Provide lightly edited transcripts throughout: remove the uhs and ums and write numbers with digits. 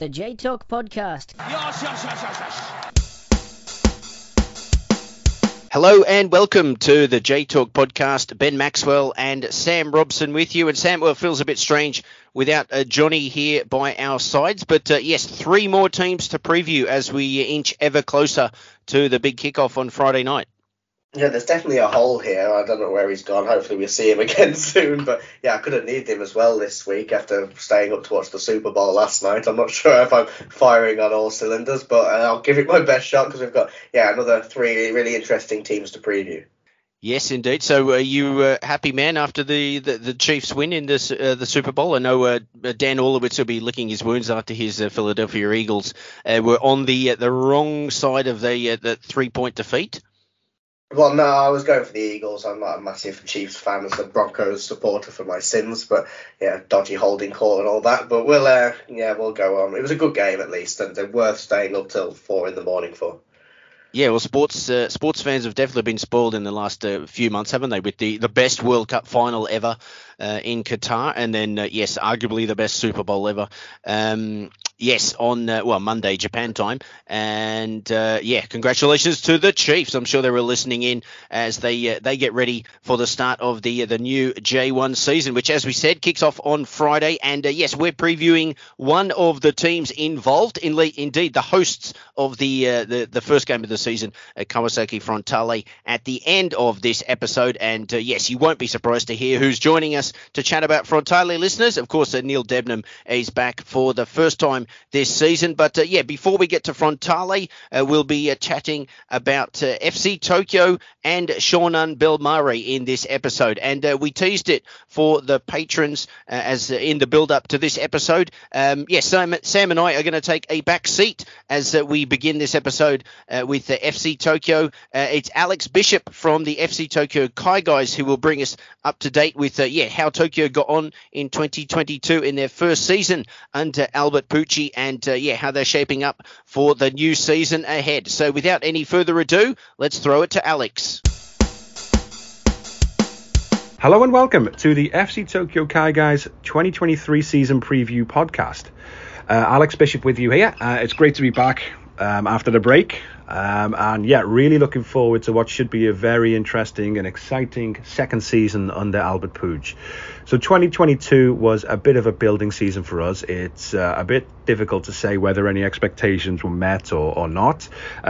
the J Talk Podcast. Hello and welcome to the J Talk Podcast. Ben Maxwell and Sam Robson with you. And Sam, well, it feels a bit strange without Johnny here by our sides. But yes, three more teams to preview as we inch ever closer to the big kickoff on Friday night. Yeah, there's definitely a hole here. I don't know where he's gone. Hopefully we'll see him again soon. But yeah, I could have needed him as well this week after staying up to watch the Super Bowl last night. I'm not sure if I'm firing on all cylinders, but I'll give it my best shot because we've got another three really interesting teams to preview. Yes, indeed. So are you happy, man, after the Chiefs win in this the Super Bowl? I know Dan Orlovitz will be licking his wounds after his Philadelphia Eagles were on the wrong side of the 3-point defeat. Well, no, I was going for the Eagles. I'm not a massive Chiefs fan as a Broncos supporter for my sins, but yeah, dodgy holding call and all that. But we'll go on. It was a good game at least, and they're worth staying up till 4 a.m. for. Yeah, well, sports fans have definitely been spoiled in the last few months, haven't they? With the best World Cup final ever in Qatar, and then yes, arguably the best Super Bowl ever. Yes, on Monday Japan time, and congratulations to the Chiefs. I'm sure they were listening in as they get ready for the start of the new J1 season, which, as we said, kicks off on Friday. And yes, we're previewing one of the teams involved, indeed the hosts of the first game of the season, Kawasaki Frontale, at the end of this episode. And yes, you won't be surprised to hear who's joining us to chat about Frontale, listeners. Of course, Neil Debnam is back for the first time this season. But before we get to Frontale, we'll be chatting about FC Tokyo and Shonan Bellmare in this episode. And we teased it for the patrons as in the build-up to this episode. Sam and I are going to take a back seat as we begin this episode with FC Tokyo. It's Alex Bishop from the FC Tokyo Kai Guys who will bring us up to date with how Tokyo got on in 2022 in their first season under Albert Pucci, and how they're shaping up for the new season ahead. So without any further ado, let's throw it to Alex. Hello and welcome to the FC Tokyo Kai Guys 2023 season preview podcast. Alex Bishop with you here. It's great to be back after the break. Really looking forward to what should be a very interesting and exciting second season under Albert Puig. So 2022 was a bit of a building season for us. It's a bit difficult to say whether any expectations were met or not.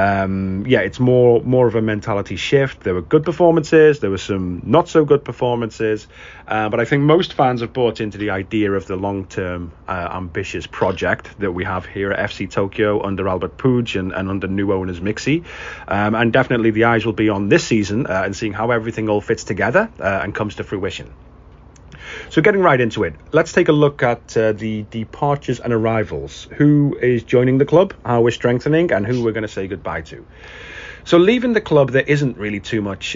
It's more of a mentality shift. There were good performances. There were some not so good performances. But I think most fans have bought into the idea of the long-term ambitious project that we have here at FC Tokyo under Albert Puig and under new owners Mixi. And definitely the eyes will be on this season and seeing how everything all fits together and comes to fruition. So getting right into it, let's take a look at the departures and arrivals. Who is joining the club, how we're strengthening, and who we're going to say goodbye to. So leaving the club, there isn't really too much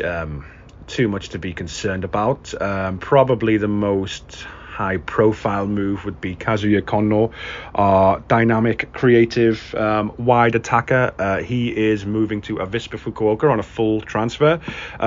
to be concerned about. Probably the most high-profile move would be Kazuya Konno, our dynamic, creative, wide attacker. He is moving to Avispa Fukuoka on a full transfer.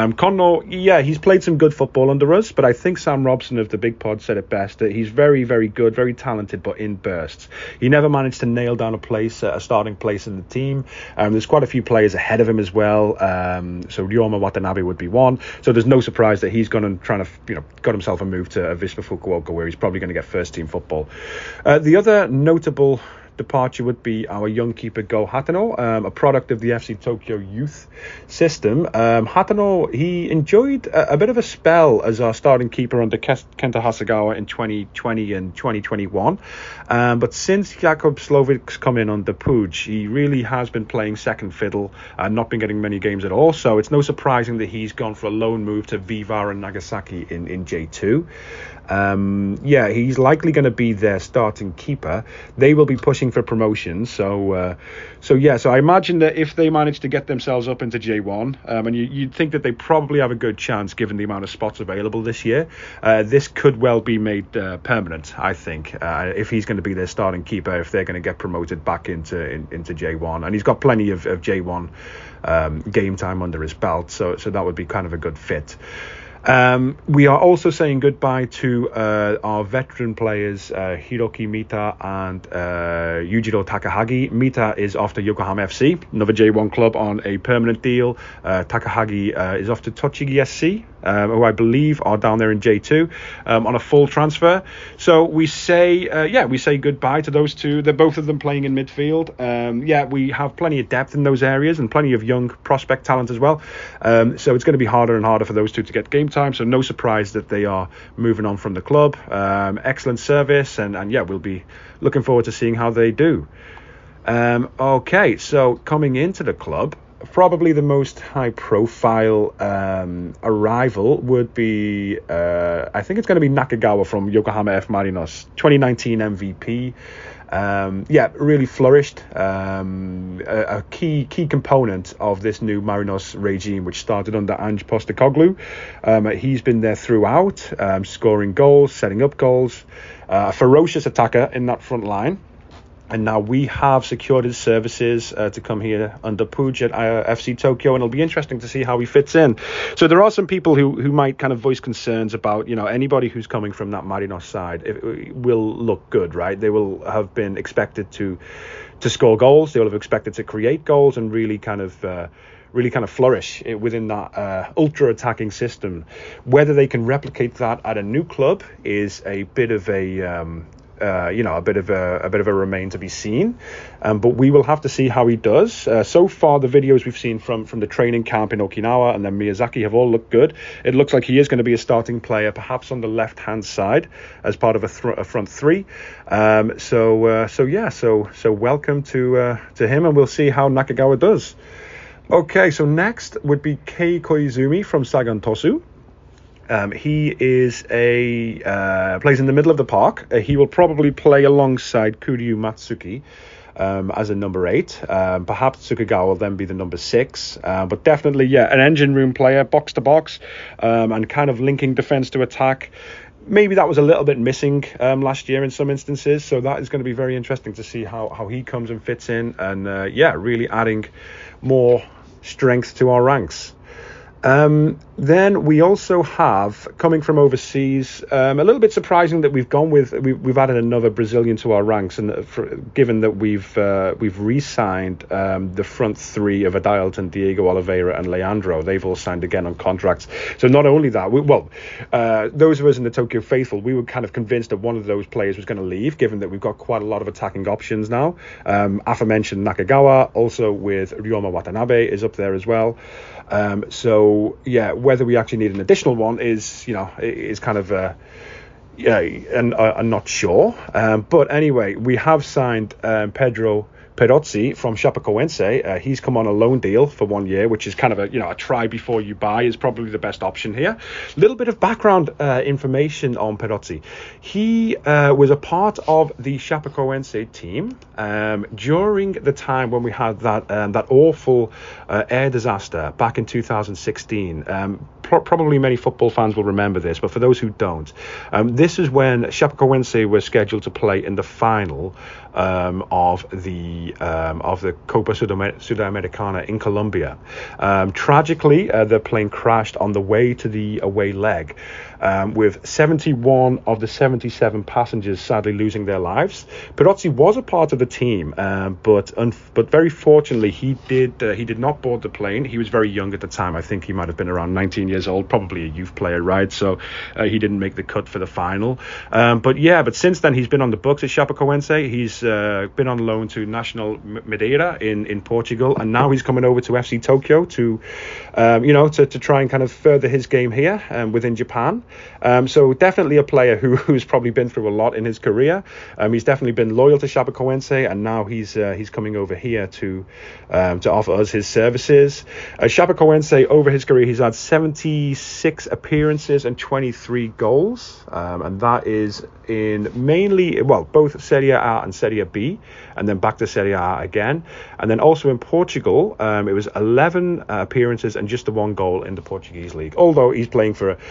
Konno, he's played some good football under us, but I think Sam Robson of the Big Pod said it best, that he's very, very good, very talented, but in bursts. He never managed to nail down a starting place in the team. There's quite a few players ahead of him as well. So Ryoma Watanabe would be one. So there's no surprise that he's got himself a move to Avispa Fukuoka, where he's probably going to get first team football. The other notable departure would be our young keeper Go Hatano, a product of the FC Tokyo youth system. Hatano, he enjoyed a bit of a spell as our starting keeper under Kenta Hasegawa in 2020 and 2021. But since Jakub Slovic's come in under Puig, he really has been playing second fiddle and not been getting many games at all. So it's no surprising that he's gone for a loan move to Viva and Nagasaki in J2. He's likely going to be their starting keeper. They will be pushing for promotion. So I imagine that if they manage to get themselves up into J1, and you'd think that they probably have a good chance given the amount of spots available this year, this could well be made permanent, I think, if he's going to be their starting keeper, if they're going to get promoted back into J1. And he's got plenty of J1 game time under his belt, so that would be kind of a good fit. We are also saying goodbye to our veteran players, Hiroki Mita and Yujiro Takahagi. Mita is off to Yokohama FC, another J1 club, on a permanent deal. Takahagi is off to Tochigi SC, who I believe are down there in J2, on a full transfer. So we say goodbye to those two. They're both of them playing in midfield. We have plenty of depth in those areas and plenty of young prospect talent as well. So it's going to be harder and harder for those two to get game time. So no surprise that they are moving on from the club. Excellent service, and we'll be looking forward to seeing how they do. Okay, so coming into the club, probably the most high-profile arrival would be, I think it's going to be Nakagawa from Yokohama F. Marinos, 2019 MVP. Really flourished. A key component of this new Marinos regime, which started under Ange Postecoglou. He's been there throughout, scoring goals, setting up goals, a ferocious attacker in that front line. And now we have secured his services to come here under Puig at FC Tokyo, and it'll be interesting to see how he fits in. So there are some people who might kind of voice concerns about, anybody who's coming from that Marinos side. It will look good, right? They will have been expected to score goals. They will have expected to create goals and really kind of flourish within that ultra attacking system. Whether they can replicate that at a new club is a bit of a a bit of a remain to be seen, but we will have to see how he does. So far, the videos we've seen from the training camp in Okinawa and then Miyazaki have all looked good. It looks like he is going to be a starting player, perhaps on the left hand side as part of a front three. So welcome to him, and we'll see how Nakagawa does. Okay, so next would be Kei Koizumi from Sagan Tosu. He is plays in the middle of the park. He will probably play alongside Kuryu Matsuki as a number 8. Perhaps Tsukugawa will then be the number 6. But definitely, an engine room player, box to box, and kind of linking defense to attack. Maybe that was a little bit missing last year in some instances. So that is going to be very interesting to see how he comes and fits in, and really adding more strength to our ranks. Then we also have, coming from overseas, a little bit surprising that we've added another Brazilian to our ranks, and given that we've re-signed the front three of Adalton, Diego Oliveira and Leandro. They've all signed again on contracts. So not only that, those of us in the Tokyo faithful, we were kind of convinced that one of those players was going to leave, given that we've got quite a lot of attacking options now. Aforementioned Nakagawa, also with Ryoma Watanabe, is up there as well. Whether we actually need an additional one is kind of I'm not sure. But anyway, we have signed Pedro Perozzi from Chapecoense. He's come on a loan deal for 1 year, which is kind of a try before you buy is probably the best option here. A little bit of background information on Perozzi. He was a part of the Chapecoense team during the time when we had that awful air disaster back in 2016. Probably many football fans will remember this, but for those who don't, this is when Chapecoense were scheduled to play in the final of the Copa Sudamericana in Colombia. Tragically, the plane crashed on the way to the away leg, with 71 of the 77 passengers sadly losing their lives. Perozzi was a part of the team, but very fortunately he did not board the plane. He was very young at the time. I think he might have been around 19 years old, probably a youth player, right? So he didn't make the cut for the final. But since then he's been on the books at Chapecoense. He's been on loan to National Madeira in Portugal, and now he's coming over to FC Tokyo to try and kind of further his game here within Japan. So definitely a player who's probably been through a lot in his career. He's definitely been loyal to Chapecoense, and now he's coming over here to offer us his services. Chapecoense, over his career, he's had 76 appearances and 23 goals, and that is in mainly both Serie A and Serie B, and then back to Serie A again, and then also in Portugal it was 11 appearances and just the 1 goal in the Portuguese league, although he's playing for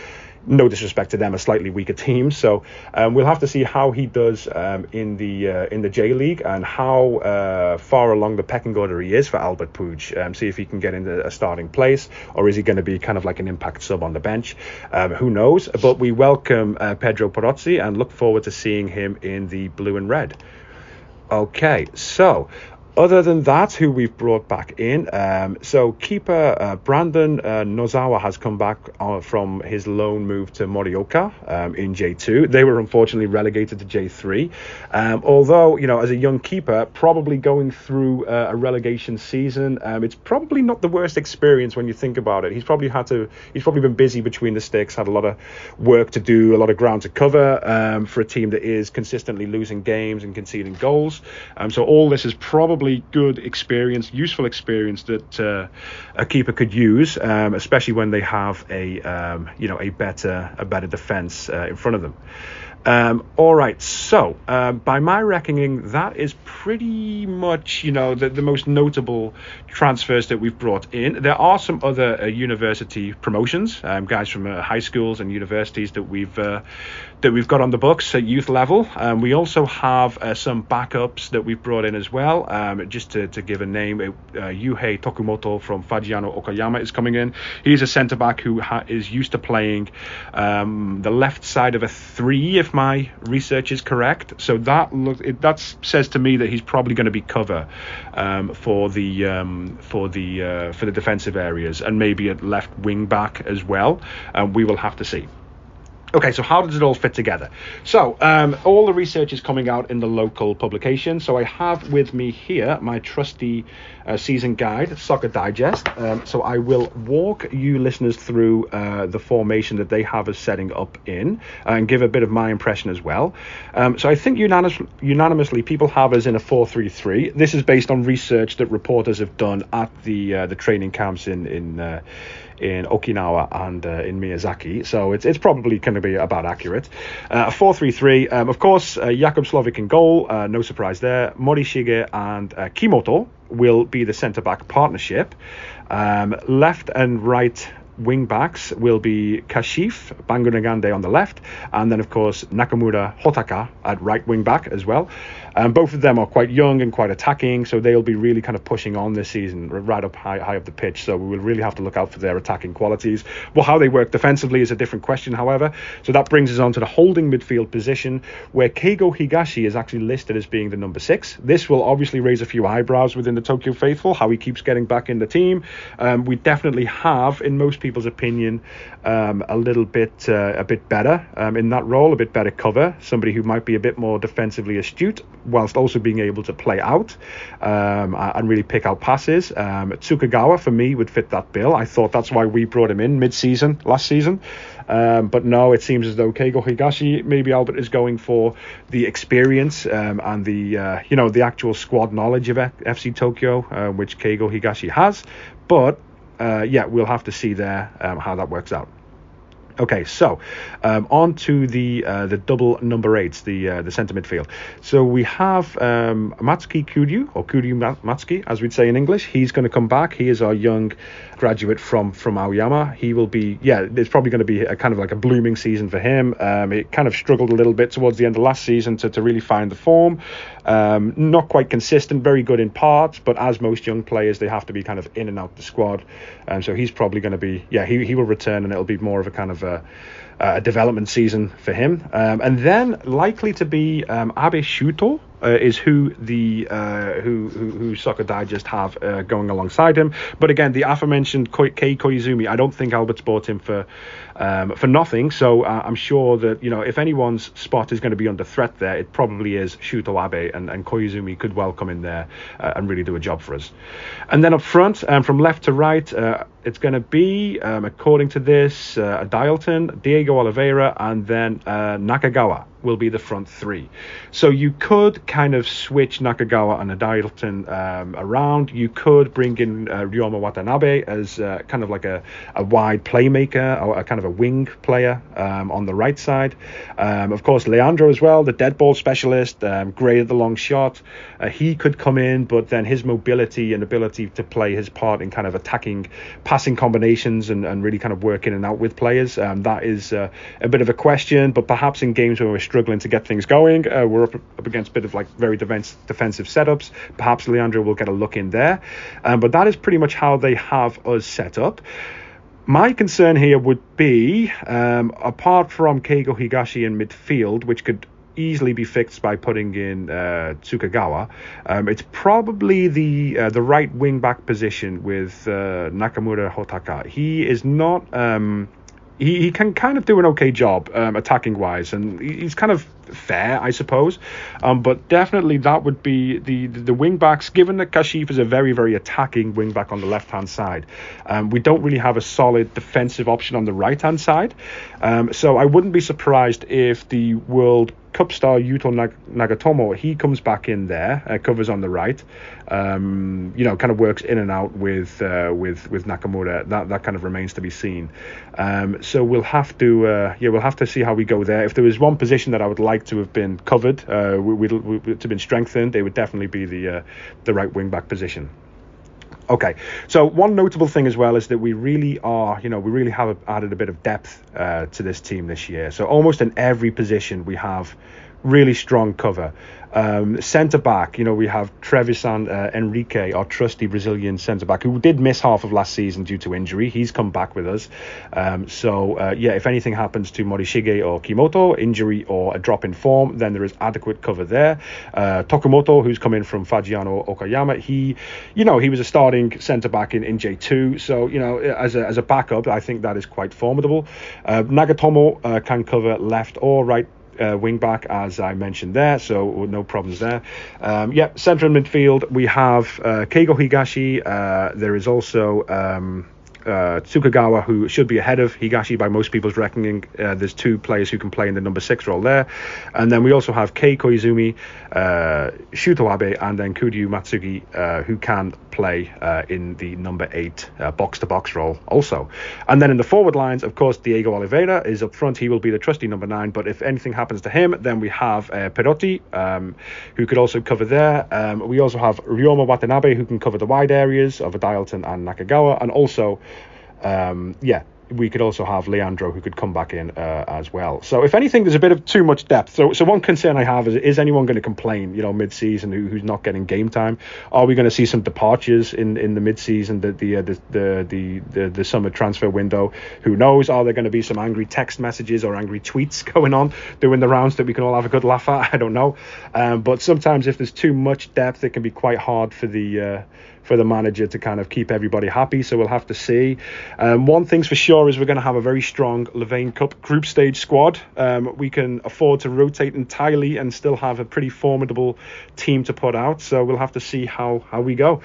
no disrespect to them, a slightly weaker team. So we'll have to see how he does in the J League and how far along the pecking order he is for Albert Puig. See if he can get into a starting place, or is he going to be kind of like an impact sub on the bench? Who knows? But we welcome Pedro Porozzi and look forward to seeing him in the blue and red. Okay, so other than that, who we've brought back in, so keeper Brandon Nozawa has come back from his loan move to Morioka in J2. They were unfortunately relegated to J3. Although, as a young keeper, probably going through a relegation season, it's probably not the worst experience when you think about it. He's probably been busy between the sticks, had a lot of work to do, a lot of ground to cover for a team that is consistently losing games and conceding goals. So all this is probably good experience, useful experience that a keeper could use, especially when they have a better defense in front of them. All right, so by my reckoning, that is pretty much the most notable transfers that we've brought in. There are some other university promotions, guys from high schools and universities that we've got on the books at youth level. We also have some backups that we've brought in as well. Just to give a name, Yuhei Tokumoto from Fagiano Okayama is coming in. He's a centre back who is used to playing the left side of a 3, if my research is correct. So that says to me that he's probably going to be cover for the defensive areas, and maybe at left wing back as well. We will have to see. Okay, so how does it all fit together? So all the research is coming out in the local publication. So I have with me here my trusty season guide, Soccer Digest. So I will walk you listeners through the formation that they have us setting up in and give a bit of my impression as well. So I think unanimously people have us in a 4-3-3. This is based on research that reporters have done at the training camps in Okinawa and in Miyazaki, so it's probably going to be about accurate. A 4-3-3, of course, Jakub Slovic in goal, no surprise there. Morishige and Kimoto will be the centre-back partnership. Left and right wing backs will be Kashif, Bangu Nagande on the left, and then of course Nakamura Hotaka at right wing back as well. Both of them are quite young and quite attacking, so they'll be really kind of pushing on this season right up high up the pitch. So we will really have to look out for their attacking qualities. Well, how they work defensively is a different question, however. So that brings us on to the holding midfield position, where Keigo Higashi is actually listed as being the number 6. This will obviously raise a few eyebrows within the Tokyo faithful, how he keeps getting back in the team. We definitely have, in most people's opinion, a bit better in that role, a bit better cover, somebody who might be a bit more defensively astute whilst also being able to play out and really pick out passes. Tsukagawa for me would fit that bill. I thought that's why we brought him in mid-season last season, but no, it seems as though Keigo Higashi, maybe Albert is going for the experience and the actual squad knowledge of FC Tokyo, which Keigo Higashi has. But we'll have to see there how that works out. Okay, so on to the double number 8s, the centre midfield. So we have Matsuki Kuryu, or Kuryu Matsuki, as we'd say in English. He's going to come back. He is our young graduate from Aoyama. He will be, it's probably going to be a kind of like a blooming season for him. It kind of struggled a little bit towards the end of last season to really find the form. Not quite consistent, very good in parts, but as most young players, they have to be kind of in and out the squad. So he's probably going to be, he will return, and it'll be more of a kind of a development season for him. And then likely to be Abe Shuto is who who Soccer Digest have going alongside him. But again, the aforementioned Kei Koizumi, I don't think Albert's bought him for nothing. So I'm sure that if anyone's spot is going to be under threat there, it probably is Shuto Abe, and Koizumi could well come in there and really do a job for us. And then up front, from left to right, it's going to be, according to this, Dialton, Diego Oliveira, and then Nakagawa will be the front 3. So you could kind of switch Nakagawa and Dialton around. You could bring in Ryoma Watanabe as kind of like a wide playmaker, or a kind of a wing player on the right side. Of course, Leandro as well, the dead ball specialist, great at the long shot. He could come in, but then his mobility and ability to play his part in kind of attacking, passing combinations and really kind of work in and out with players, that is a bit of a question. But perhaps in games where we're struggling to get things going, we're up against a bit of like very defensive setups, perhaps Leandro will get a look in there. But that is pretty much how they have us set up. My concern here would be, apart from Keigo Higashi in midfield, which could easily be fixed by putting in Tsukagawa, it's probably the right wing back position with Nakamura Hotaka. He is not. He can kind of do an okay job attacking wise, and he's kind of fair, I suppose. But definitely that would be the wing backs, given that Kashif is a very, very attacking wing back on the left hand side. We don't really have a solid defensive option on the right hand side. So I wouldn't be surprised if the World Cup star Yuto Nagatomo, he comes back in there, covers on the right, kind of works in and out with Nakamura. That kind of remains to be seen. So we'll have to see how we go there. If there was one position that I would like to have been covered, to have been strengthened, it would definitely be the right wing back position. Okay, so one notable thing as well is that we really have added a bit of depth to this team this year. So almost in every position we have really strong cover. Centre back, we have Trevisan Enrique, our trusty Brazilian centre back, who did miss half of last season due to injury. He's come back with us. If anything happens to Morishige or Kimoto, injury or a drop in form, then there is adequate cover there. Tokumoto, who's come in from Fagiano Okayama, he was a starting centre back in J2. So, as a backup, I think that is quite formidable. Nagatomo can cover left or right wing back, as I mentioned there, so no problems there. Central midfield, we have Keigo Higashi. There is also Tsukagawa, who should be ahead of Higashi by most people's reckoning. There's two players who can play in the number 6 role there. And then we also have Kei Koizumi, Shuto Abe, and then Kuryu Matsugi, who can play in the number 8 box-to-box role also. And then in the forward lines, of course, Diego Oliveira is up front. He will be the trusty number 9, but if anything happens to him, then we have Perotti, who could also cover there. We also have Ryoma Watanabe, who can cover the wide areas of Dialton and Nakagawa, and also we could also have Leandro, who could come back in as well. So if anything, there's a bit of too much depth. So one concern I have is anyone going to complain, mid-season who's not getting game time? Are we going to see some departures in the mid-season, the summer transfer window? Who knows? Are there going to be some angry text messages or angry tweets going on, doing the rounds that we can all have a good laugh at? I don't know. But sometimes if there's too much depth, it can be quite hard for the manager to kind of keep everybody happy. So we'll have to see. One thing's for sure is we're going to have a very strong Levain Cup group stage squad. We can afford to rotate entirely and still have a pretty formidable team to put out. So we'll have to see how we go.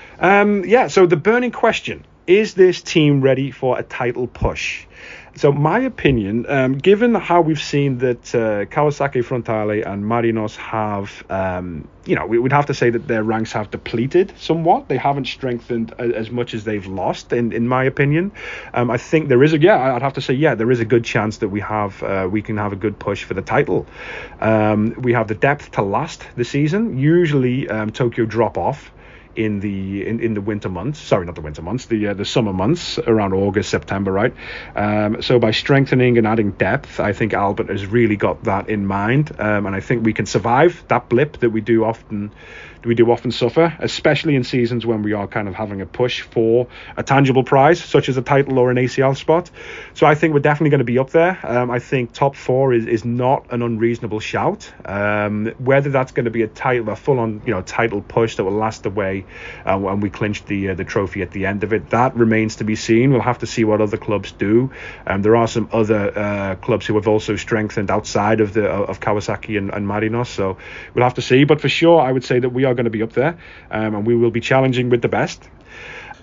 So the burning question, is this team ready for a title push? So my opinion, given how we've seen that Kawasaki Frontale and Marinos have, we would have to say that their ranks have depleted somewhat. They haven't strengthened as much as they've lost, in my opinion. I think there is I'd have to say, there is a good chance that we can have a good push for the title. We have the depth to last the season. Usually Tokyo drop off in the winter months, sorry, not the winter months, the summer months around August, September, right? So by strengthening and adding depth, I think Albert has really got that in mind, and I think we can survive that blip that we do often suffer, especially in seasons when we are kind of having a push for a tangible prize, such as a title or an ACL spot. So I think we're definitely going to be up there. I think top 4 is not an unreasonable shout. Whether that's going to be a full-on title push that will last the way when we clinch the trophy at the end of it, that remains to be seen. We'll have to see what other clubs do. There are some other clubs who have also strengthened outside of Kawasaki and Marinos, so we'll have to see. But for sure, I would say that we are going to be up there, and we will be challenging with the best.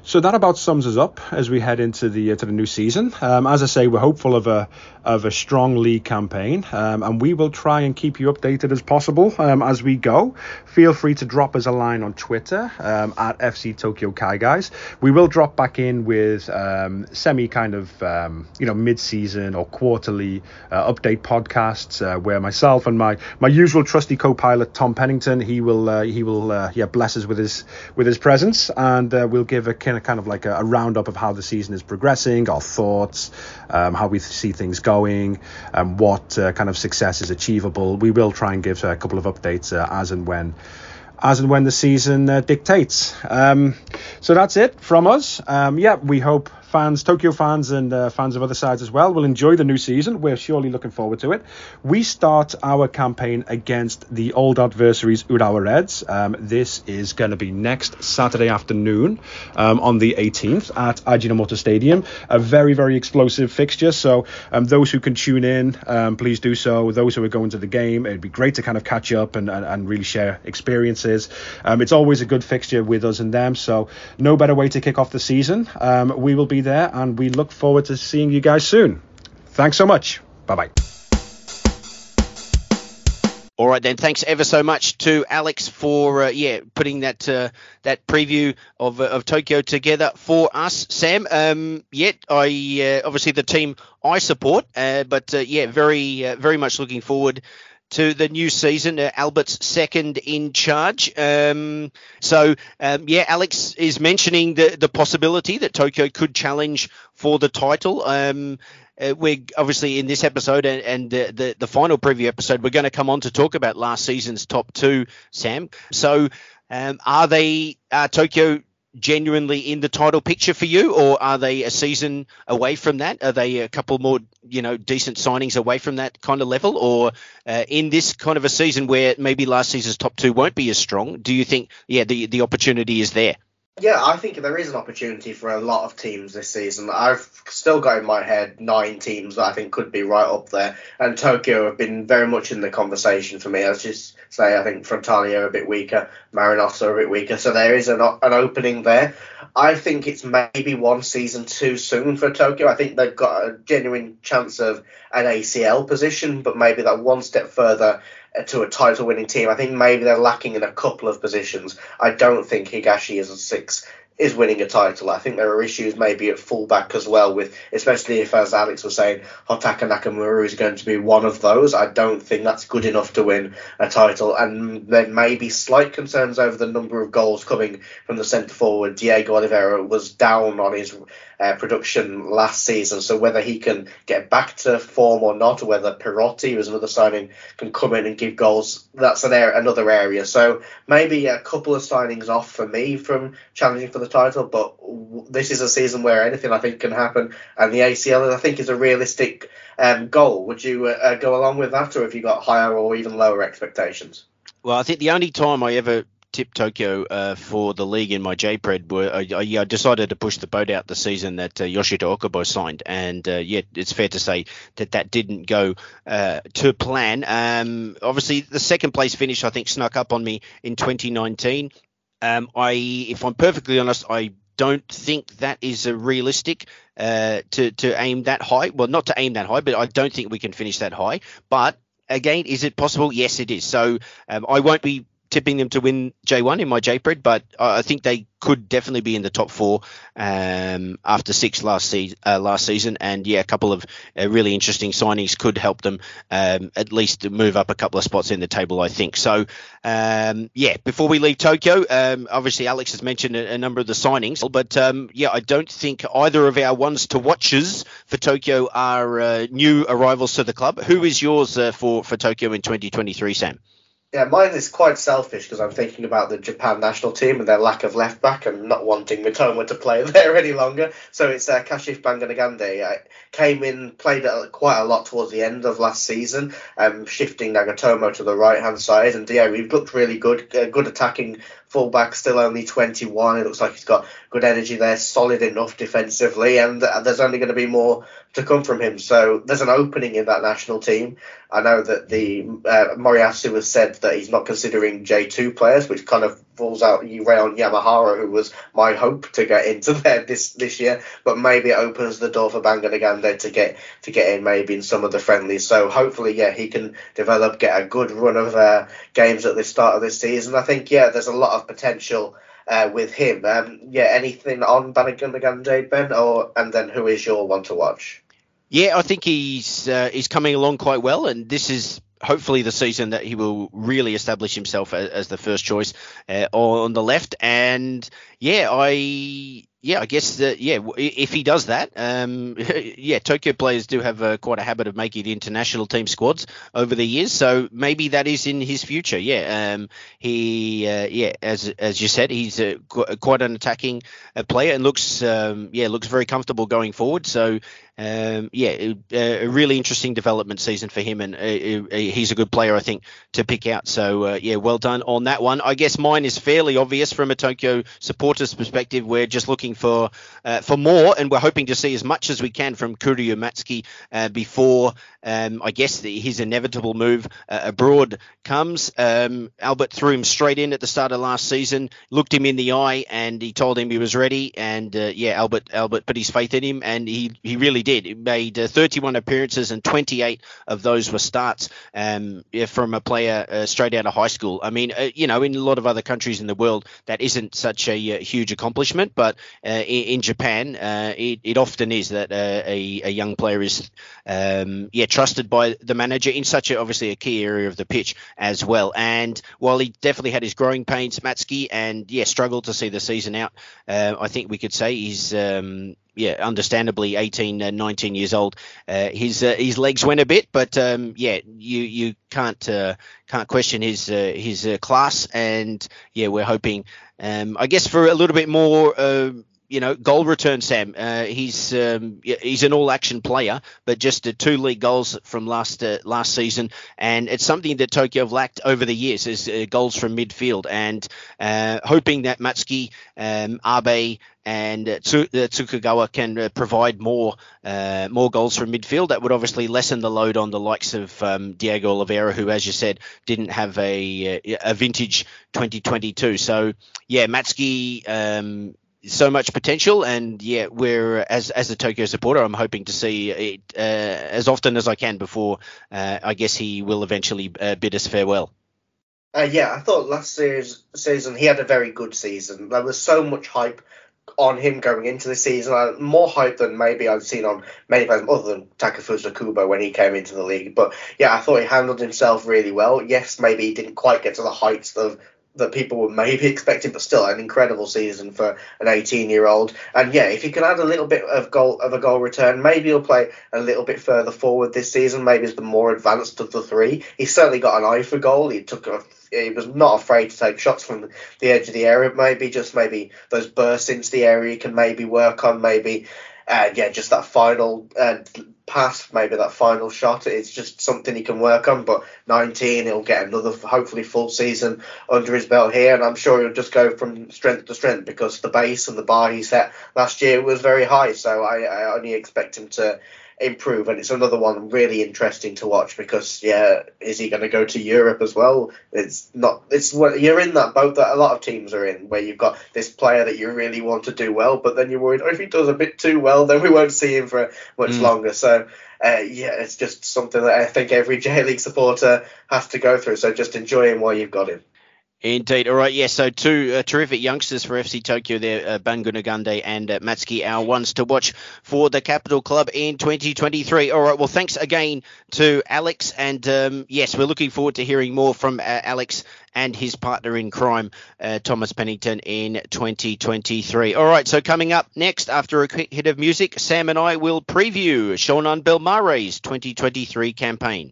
So that about sums us up as we head into the new season. As I say, we're hopeful of a strong league campaign, and we will try and keep you updated as possible as we go. Feel free to drop us a line on Twitter at FC Tokyo Kai Guys. We will drop back in with semi kind of mid-season or quarterly update podcasts where myself and my usual trusty co-pilot Tom Pennington he will bless us with his presence, and we'll give a kind of like a roundup of how the season is progressing, our thoughts, how we see things going, what kind of success is achievable. We will try and give a couple of updates as and when the season dictates. So that's it from us. We hope Tokyo fans and fans of other sides as well will enjoy the new season. We're surely looking forward to it. We start our campaign against the old adversaries Urawa Reds. This is going to be next Saturday afternoon on the 18th at Ajinomoto Stadium. A very, very explosive fixture. So those who can tune in, please do so. Those who are going to the game, it'd be great to kind of catch up and really share experiences. It's always a good fixture with us and them. So no better way to kick off the season. We will be there, and we look forward to seeing you guys soon. Thanks so much. Bye-bye. All right, then. Thanks ever so much to Alex for putting that preview of Tokyo together for us, Sam. I obviously the team I support, but very much looking forward to the new season. Albert's second in charge. Alex is mentioning the possibility that Tokyo could challenge for the title. We're obviously in this episode and the final preview episode, we're going to come on to talk about last season's top two, Sam. So are Tokyo genuinely in the title picture for you, or are they a season away from that? Are they a couple more, decent signings away from that kind of level, or in this kind of a season where maybe last season's top two won't be as strong? Do you think, the opportunity is there? Yeah, I think there is an opportunity for a lot of teams this season. I've still got in my head 9 teams that I think could be right up there, and Tokyo have been very much in the conversation for me. I was just say I think Frontale are a bit weaker, Marinos are a bit weaker, so there is an opening there. I think it's maybe one season too soon for Tokyo. I think they've got a genuine chance of an ACL position, but maybe that one step further to a title-winning team. I think maybe they're lacking in a couple of positions. I don't think Higashi as a 6 is winning a title. I think there are issues maybe at fullback as well, with especially if, as Alex was saying, Hotaka Nakamura is going to be one of those. I don't think that's good enough to win a title, and there may be slight concerns over the number of goals coming from the centre forward. Diego Oliveira was down on his production last season, so whether he can get back to form or not, or whether Perotti, who's another signing, can come in and give goals, that's another area. So maybe a couple of signings off for me from challenging for the title, but this is a season where anything I think can happen, and the ACL I think is a realistic goal. Would you go along with that, or have you got higher or even lower expectations? Well, I think the only time I ever tipped Tokyo for the league in my JPred were I decided to push the boat out the season that Yoshito Okubo signed, and it's fair to say that didn't go to plan. Obviously the second place finish I think snuck up on me in 2019. If I'm perfectly honest, I don't think that is realistic to aim that high. Well, not to aim that high, but I don't think we can finish that high. But again, is it possible? Yes, it is. So I won't be tipping them to win J1 in my JPred, but I think they could definitely be in the top 4 after 6 last season. And a couple of really interesting signings could help them at least move up a couple of spots in the table, I think. So before we leave Tokyo, obviously Alex has mentioned a number of the signings, but I don't think either of our ones to watches for Tokyo are new arrivals to the club. Who is yours for Tokyo in 2023, Sam? Yeah, mine is quite selfish because I'm thinking about the Japan national team and their lack of left back and not wanting Mitoma to play there any longer. So it's Kashif Banganagande. Came in, played quite a lot towards the end of last season, shifting Nagatomo to the right-hand side. And we've looked really good, good attacking fullback, still only 21. It looks like he's got good energy there, solid enough defensively, and there's only going to be more to come from him. So there's an opening in that national team. I know that the Moriyasu has said that he's not considering J2 players, which kind of rules out Rayon Yamahara, who was my hope to get into there this year, but maybe it opens the door for Banganagande to get in maybe in some of the friendlies. So hopefully, he can develop, get a good run of games at the start of this season. I think there's a lot of potential with him. Anything on Banganagande, Ben, and then who is your one to watch? Yeah, I think he's coming along quite well, and this is hopefully the season that he will really establish himself as the first choice on the left. And I guess that if he does that, Tokyo players do have quite a habit of making it into national team squads over the years, so maybe that is in his future. As you said, he's quite an attacking player and looks very comfortable going forward. So a really interesting development season for him, and he's a good player, I think, to pick out. So well done on that one. I guess mine is fairly obvious from a Tokyo supporters perspective. We're just looking for more, and we're hoping to see as much as we can from Kuryu Matsuki before I guess his inevitable move abroad comes. Albert threw him straight in at the start of last season, looked him in the eye, and he told him he was ready. And Albert put his faith in him, and he really did. He made 31 appearances, and 28 of those were starts from a player straight out of high school. I mean, in a lot of other countries in the world, that isn't such a huge accomplishment, but in Japan, it often is that a young player is trusted by the manager in such obviously a key area of the pitch as well. And while he definitely had his growing pains, Matsuki, and struggled to see the season out, I think we could say he's understandably 18, 19 years old. His legs went a bit, but you can't question his class, and we're hoping I guess for a little bit more goal return, Sam. He's an all-action player, but just 2 league goals from last season, and it's something that Tokyo have lacked over the years is goals from midfield. And hoping that Matsuki, Abe, and Tsukugawa can provide more goals from midfield. That would obviously lessen the load on the likes of Diego Oliveira, who, as you said, didn't have a vintage 2022. So Matsuki. So much potential, and we're as a Tokyo supporter, I'm hoping to see it as often as I can before I guess he will eventually bid us farewell. I thought last season he had a very good season. There was so much hype on him going into the season, more hype than maybe I've seen on many players other than Takefusa Kubo when he came into the league. But I thought he handled himself really well. Yes, maybe he didn't quite get to the heights that people were maybe expecting, but still an incredible season for an 18-year-old. And if he can add a little bit of a goal return, maybe he'll play a little bit further forward this season. Maybe he's the more advanced of the 3. He's certainly got an eye for goal. He was not afraid to take shots from the edge of the area. Maybe those bursts into the area he can maybe work on. Maybe just that final pass, maybe that final shot. It's just something he can work on. But 19, he'll get another hopefully full season under his belt here, and I'm sure he'll just go from strength to strength because the base and the bar he set last year was very high. So I only expect him to improve, and it's another one really interesting to watch because is he going to go to Europe as well? You're in that boat that a lot of teams are in, where you've got this player that you really want to do well, but then you're worried if he does a bit too well, then we won't see him for much longer. So it's just something that I think every J-League supporter has to go through. So just enjoy him while you've got him. Indeed. All right. So 2 terrific youngsters for FC Tokyo there, Banganagande and Matsuki, our ones to watch for the Capital Club in 2023. All right. Well, thanks again to Alex. And we're looking forward to hearing more from Alex and his partner in crime, Thomas Pennington, in 2023. All right. So coming up next, after a quick hit of music, Sam and I will preview Shonan Bellmare's 2023 campaign.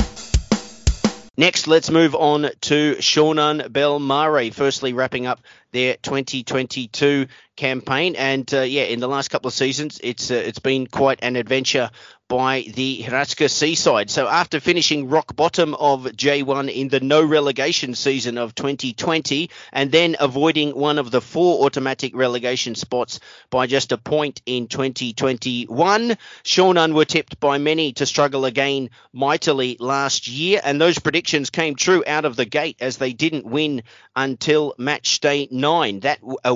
Next, let's move on to Shonan Bellmare. Firstly, wrapping up their 2022 campaign. And in the last couple of seasons, it's been quite an adventure by the Hrvatska Seaside. So after finishing rock bottom of J1 in the no relegation season of 2020 and then avoiding one of the 4 automatic relegation spots by just a point in 2021, Shonan were tipped by many to struggle again mightily last year, and those predictions came true out of the gate as they didn't win until match day 9. That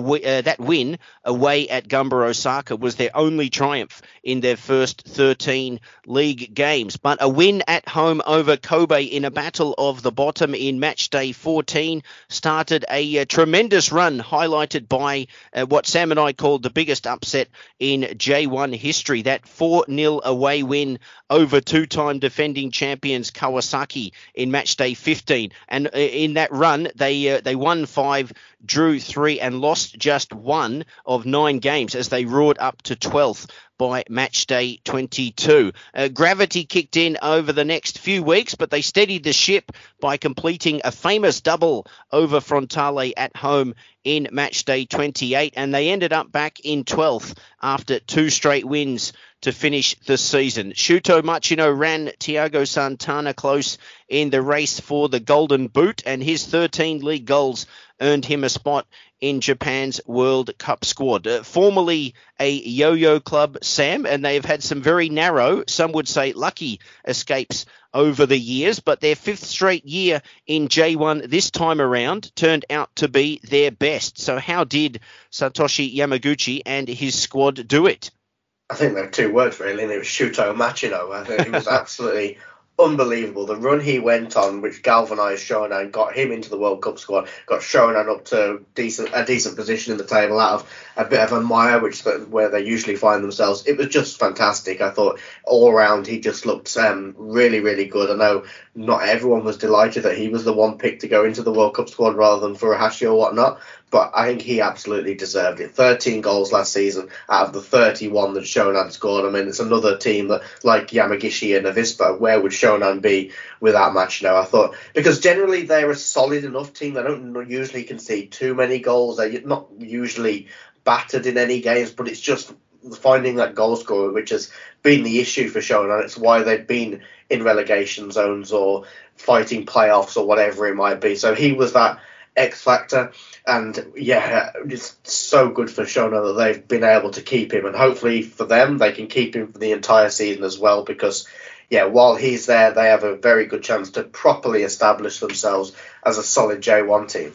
win away at Gamba Osaka was their only triumph in their first 13 league games, but a win at home over Kobe in a battle of the bottom in match day 14 started a tremendous run highlighted by what Sam and I called the biggest upset in J1 history, that 4-0 away win over 2-time defending champions Kawasaki in match day 15. And in that run, they won 5, drew 3 and lost just 1 of 9 games as they roared up to 12th by match day 22. Gravity kicked in over the next few weeks, but they steadied the ship by completing a famous double over Frontale at home in match day 28, and they ended up back in 12th after 2 straight wins to finish the season. Shuto Machino ran Thiago Santana close in the race for the Golden Boot, and his 13 league goals earned him a spot in Japan's World Cup squad. Formerly a yo-yo club, Sam, and they've had some very narrow, some would say lucky escapes over the years, but their 5th straight year in J1 this time around turned out to be their best. So how did Satoshi Yamaguchi and his squad do it? I think there are 2 words really, and it was Shuto Machino. I think he was absolutely unbelievable. The run he went on, which galvanised Shonan, got him into the World Cup squad, got Shonan up to a decent position in the table out of a bit of a mire, where they usually find themselves. It was just fantastic. I thought all round he just looked really, really good. I know not everyone was delighted that he was the one pick to go into the World Cup squad rather than Furuhashi or whatnot, but I think he absolutely deserved it. 13 goals last season out of the 31 that Shonan scored. I mean, it's another team that, like Yamagishi and Avispa, where would Shonan be without Machino? I thought, because generally they're a solid enough team. They don't usually concede too many goals. They're not usually battered in any games, but it's just finding that goal scorer which has been the issue for Shonan. It's why they've been in relegation zones or fighting playoffs or whatever it might be. So he was that X factor, and it's so good for Shonan that they've been able to keep him, and hopefully for them they can keep him for the entire season as well, because while he's there they have a very good chance to properly establish themselves as a solid J1 team.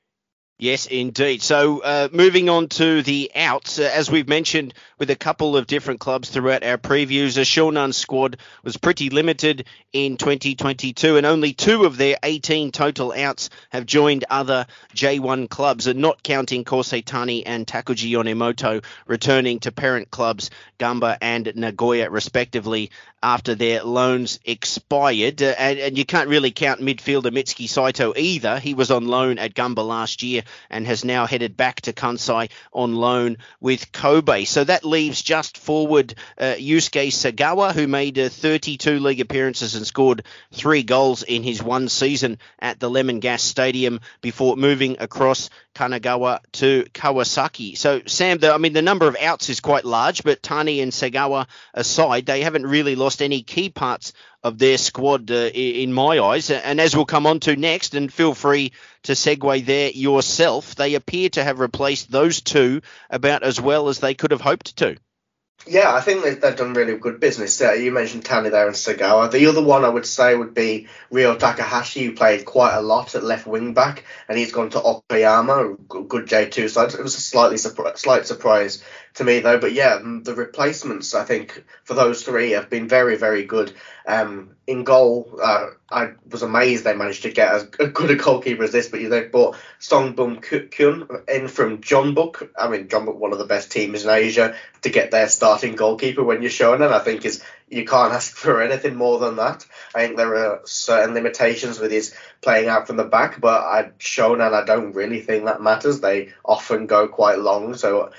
Yes, indeed. So moving on to the outs, as we've mentioned with a couple of different clubs throughout our previews, the Shonan squad was pretty limited in 2022, and only 2 of their 18 total outs have joined other J1 clubs, and not counting Kosetani and Takuji Yonemoto returning to parent clubs Gamba and Nagoya respectively after their loans expired. And you can't really count midfielder Mitsuki Saito either. He was on loan at Gamba last year and has now headed back to Kansai on loan with Kobe. So that leaves just forward Yusuke Sagawa, who made 32 league appearances and scored 3 goals in his one season at the Lemon Gas Stadium before moving across Kanagawa to Kawasaki. So, Sam, the number of outs is quite large, but Tani and Sagawa aside, they haven't really lost any key parts of their squad in my eyes. And as we'll come on to next, and feel free to segue there yourself, they appear to have replaced those 2 about as well as they could have hoped to. Yeah, I think they've done really good business. You mentioned Tani there and Sagawa. The other one I would say would be Ryo Takahashi, who played quite a lot at left wing back, and he's gone to Okayama, good J2 side. It was a slight surprise to me though. But the replacements I think for those 3 have been very, very good. In goal, I was amazed they managed to get as good a goalkeeper as this, but they brought Songbum Kyun in from Jeonbuk. I mean, Jeonbuk, one of the best teams in Asia, to get their starting goalkeeper when you're Shonan, I think you can't ask for anything more than that. I think there are certain limitations with his playing out from the back, but at Shonan, I don't really think that matters. They often go quite long, so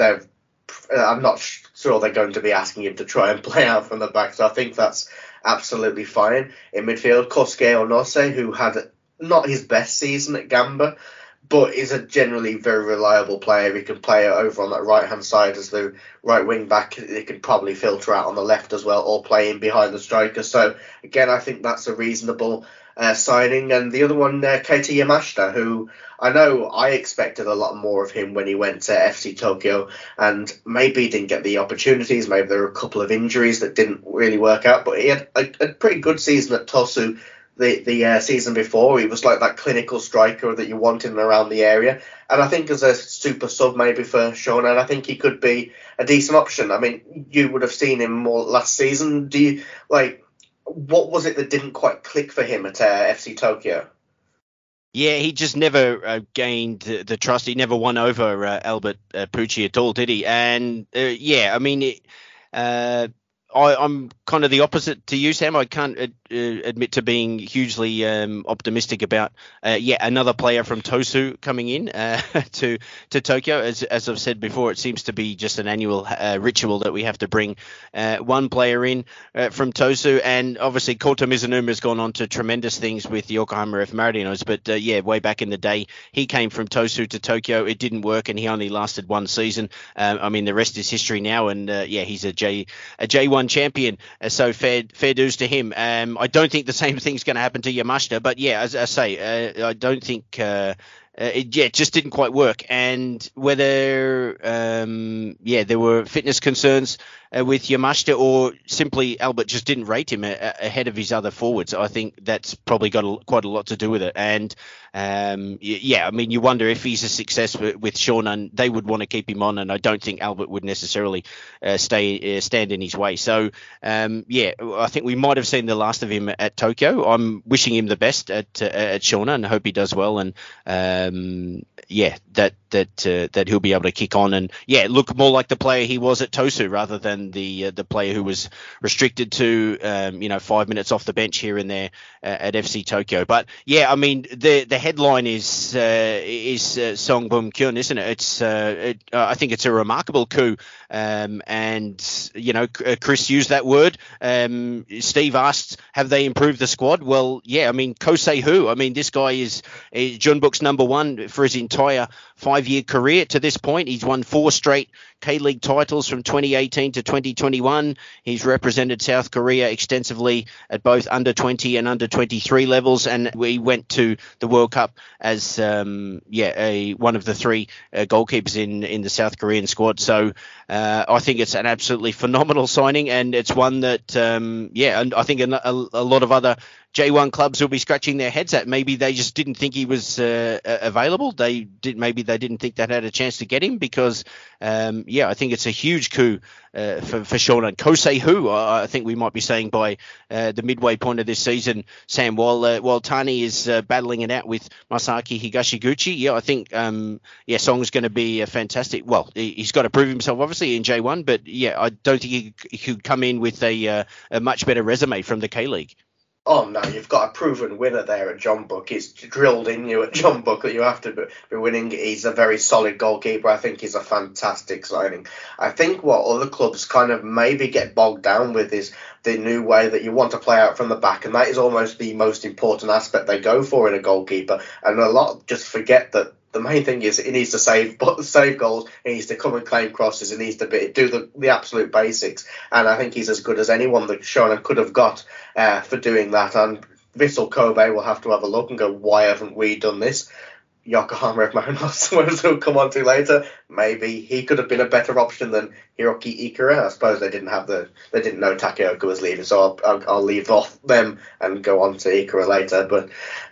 I'm not sure they're going to be asking him to try and play out from the back, so I think that's absolutely fine. In midfield, Kosuke Onose, who had not his best season at Gamba, but is a generally very reliable player. He can play over on that right-hand side as the right wing back. He can probably filter out on the left as well, or play in behind the striker. So again, I think that's a reasonable signing. And the other one, Keita Yamashita, who I know I expected a lot more of him when he went to FC Tokyo, and maybe he didn't get the opportunities. Maybe there were a couple of injuries that didn't really work out, but he had a pretty good season at Tosu. The season before, he was like that clinical striker that you want in and around the area. And I think as a super sub maybe for Shonan, I think he could be a decent option. I mean, you would have seen him more last season. What was it that didn't quite click for him at FC Tokyo? Yeah, he just never gained the trust. He never won over Albert Pucci at all, did he? And I mean, I'm kind of the opposite to you, Sam. I can't admit to being hugely optimistic about another player from Tosu coming in to Tokyo. As I've said before, it seems to be just an annual ritual that we have to bring one player in from Tosu. And obviously, Kota Mizunuma has gone on to tremendous things with the Yokohama F. Marinos. But way back in the day, he came from Tosu to Tokyo. It didn't work, and he only lasted one season. I mean, the rest is history now. And he's a J1 champion. So fair dues to him. I don't think the same thing's going to happen to Yamashita, but as I say, I don't think it just didn't quite work. And whether there were fitness concerns with Yamashita, or simply Albert just didn't rate him ahead of his other forwards, I think that's probably got quite a lot to do with it. And I mean, you wonder if he's a success with Shonan, they would want to keep him on, and I don't think Albert would necessarily stand in his way. So I think we might have seen the last of him at Tokyo. I'm wishing him the best at Shonan, and hope he does well, and that he'll be able to kick on and look more like the player he was at Tosu, rather than the player who was restricted to 5 minutes off the bench here and there at FC Tokyo. But I mean, the headline is Songbum Kyun, isn't it? It's I think it's a remarkable coup, and Chris used that word. Steve asked, have they improved the squad? Well, I mean, Kosei Hu. I mean, this guy is Junbok's number one for his entire 5-year career to this point. He's won 4 straight K-League titles from 2018 to 2021. He's represented South Korea extensively at both under 20 and under 23 levels, and we went to the World Cup as one of the 3 goalkeepers in the South Korean squad. So I think it's an absolutely phenomenal signing, and it's one that and I think a lot of other J1 clubs will be scratching their heads at. Maybe they just didn't think he was available. Maybe they didn't think they had a chance to get him, because I think it's a huge coup for Shonan. Kosei Hu, I think we might be saying by the midway point of this season, Sam, while Tani is battling it out with Masaki Higashiguchi. I think Song's going to be a fantastic. Well, he's got to prove himself obviously in J1, but I don't think he could come in with a much better resume from the K-League. Oh no, you've got a proven winner there at Jeonbuk. It's drilled in you at Jeonbuk that you have to be winning. He's a very solid goalkeeper. I think he's a fantastic signing. I think what other clubs kind of maybe get bogged down with is the new way that you want to play out from the back, and that is almost the most important aspect they go for in a goalkeeper. And a lot just forget that the main thing is he needs to save goals, he needs to come and claim crosses, he needs to do the absolute basics. And I think he's as good as anyone that Shonan could have got for doing that. And Vissel Kobe will have to have a look and go, why haven't we done this? Yokohama F. Marinos will come on to later. Maybe he could have been a better option than Hiroki Ikura. I suppose they didn't know Takeoka was leaving, so I'll leave off them and go on to Ikura later. But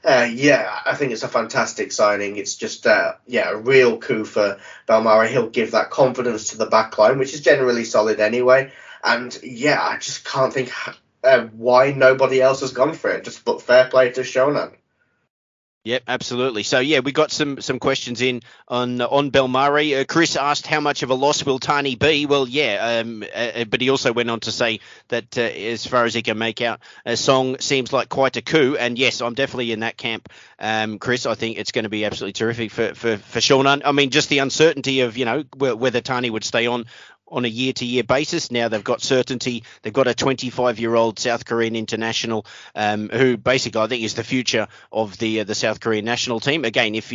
I think it's a fantastic signing. It's just a real coup for Belmari. He'll give that confidence to the back line, which is generally solid anyway. And I just can't think why nobody else has gone for it. But fair play to Shonan. Yep, absolutely. So, we got some questions in on Belmari. Chris asked how much of a loss will Tani be? Well, but he also went on to say that as far as he can make out, Song seems like quite a coup. And yes, I'm definitely in that camp, Chris. I think it's going to be absolutely terrific for Shonan. I mean, just the uncertainty of, whether Tani would stay on on a year-to-year basis. Now they've got certainty. They've got a 25-year-old South Korean international who basically I think is the future of the South Korean national team. Again, if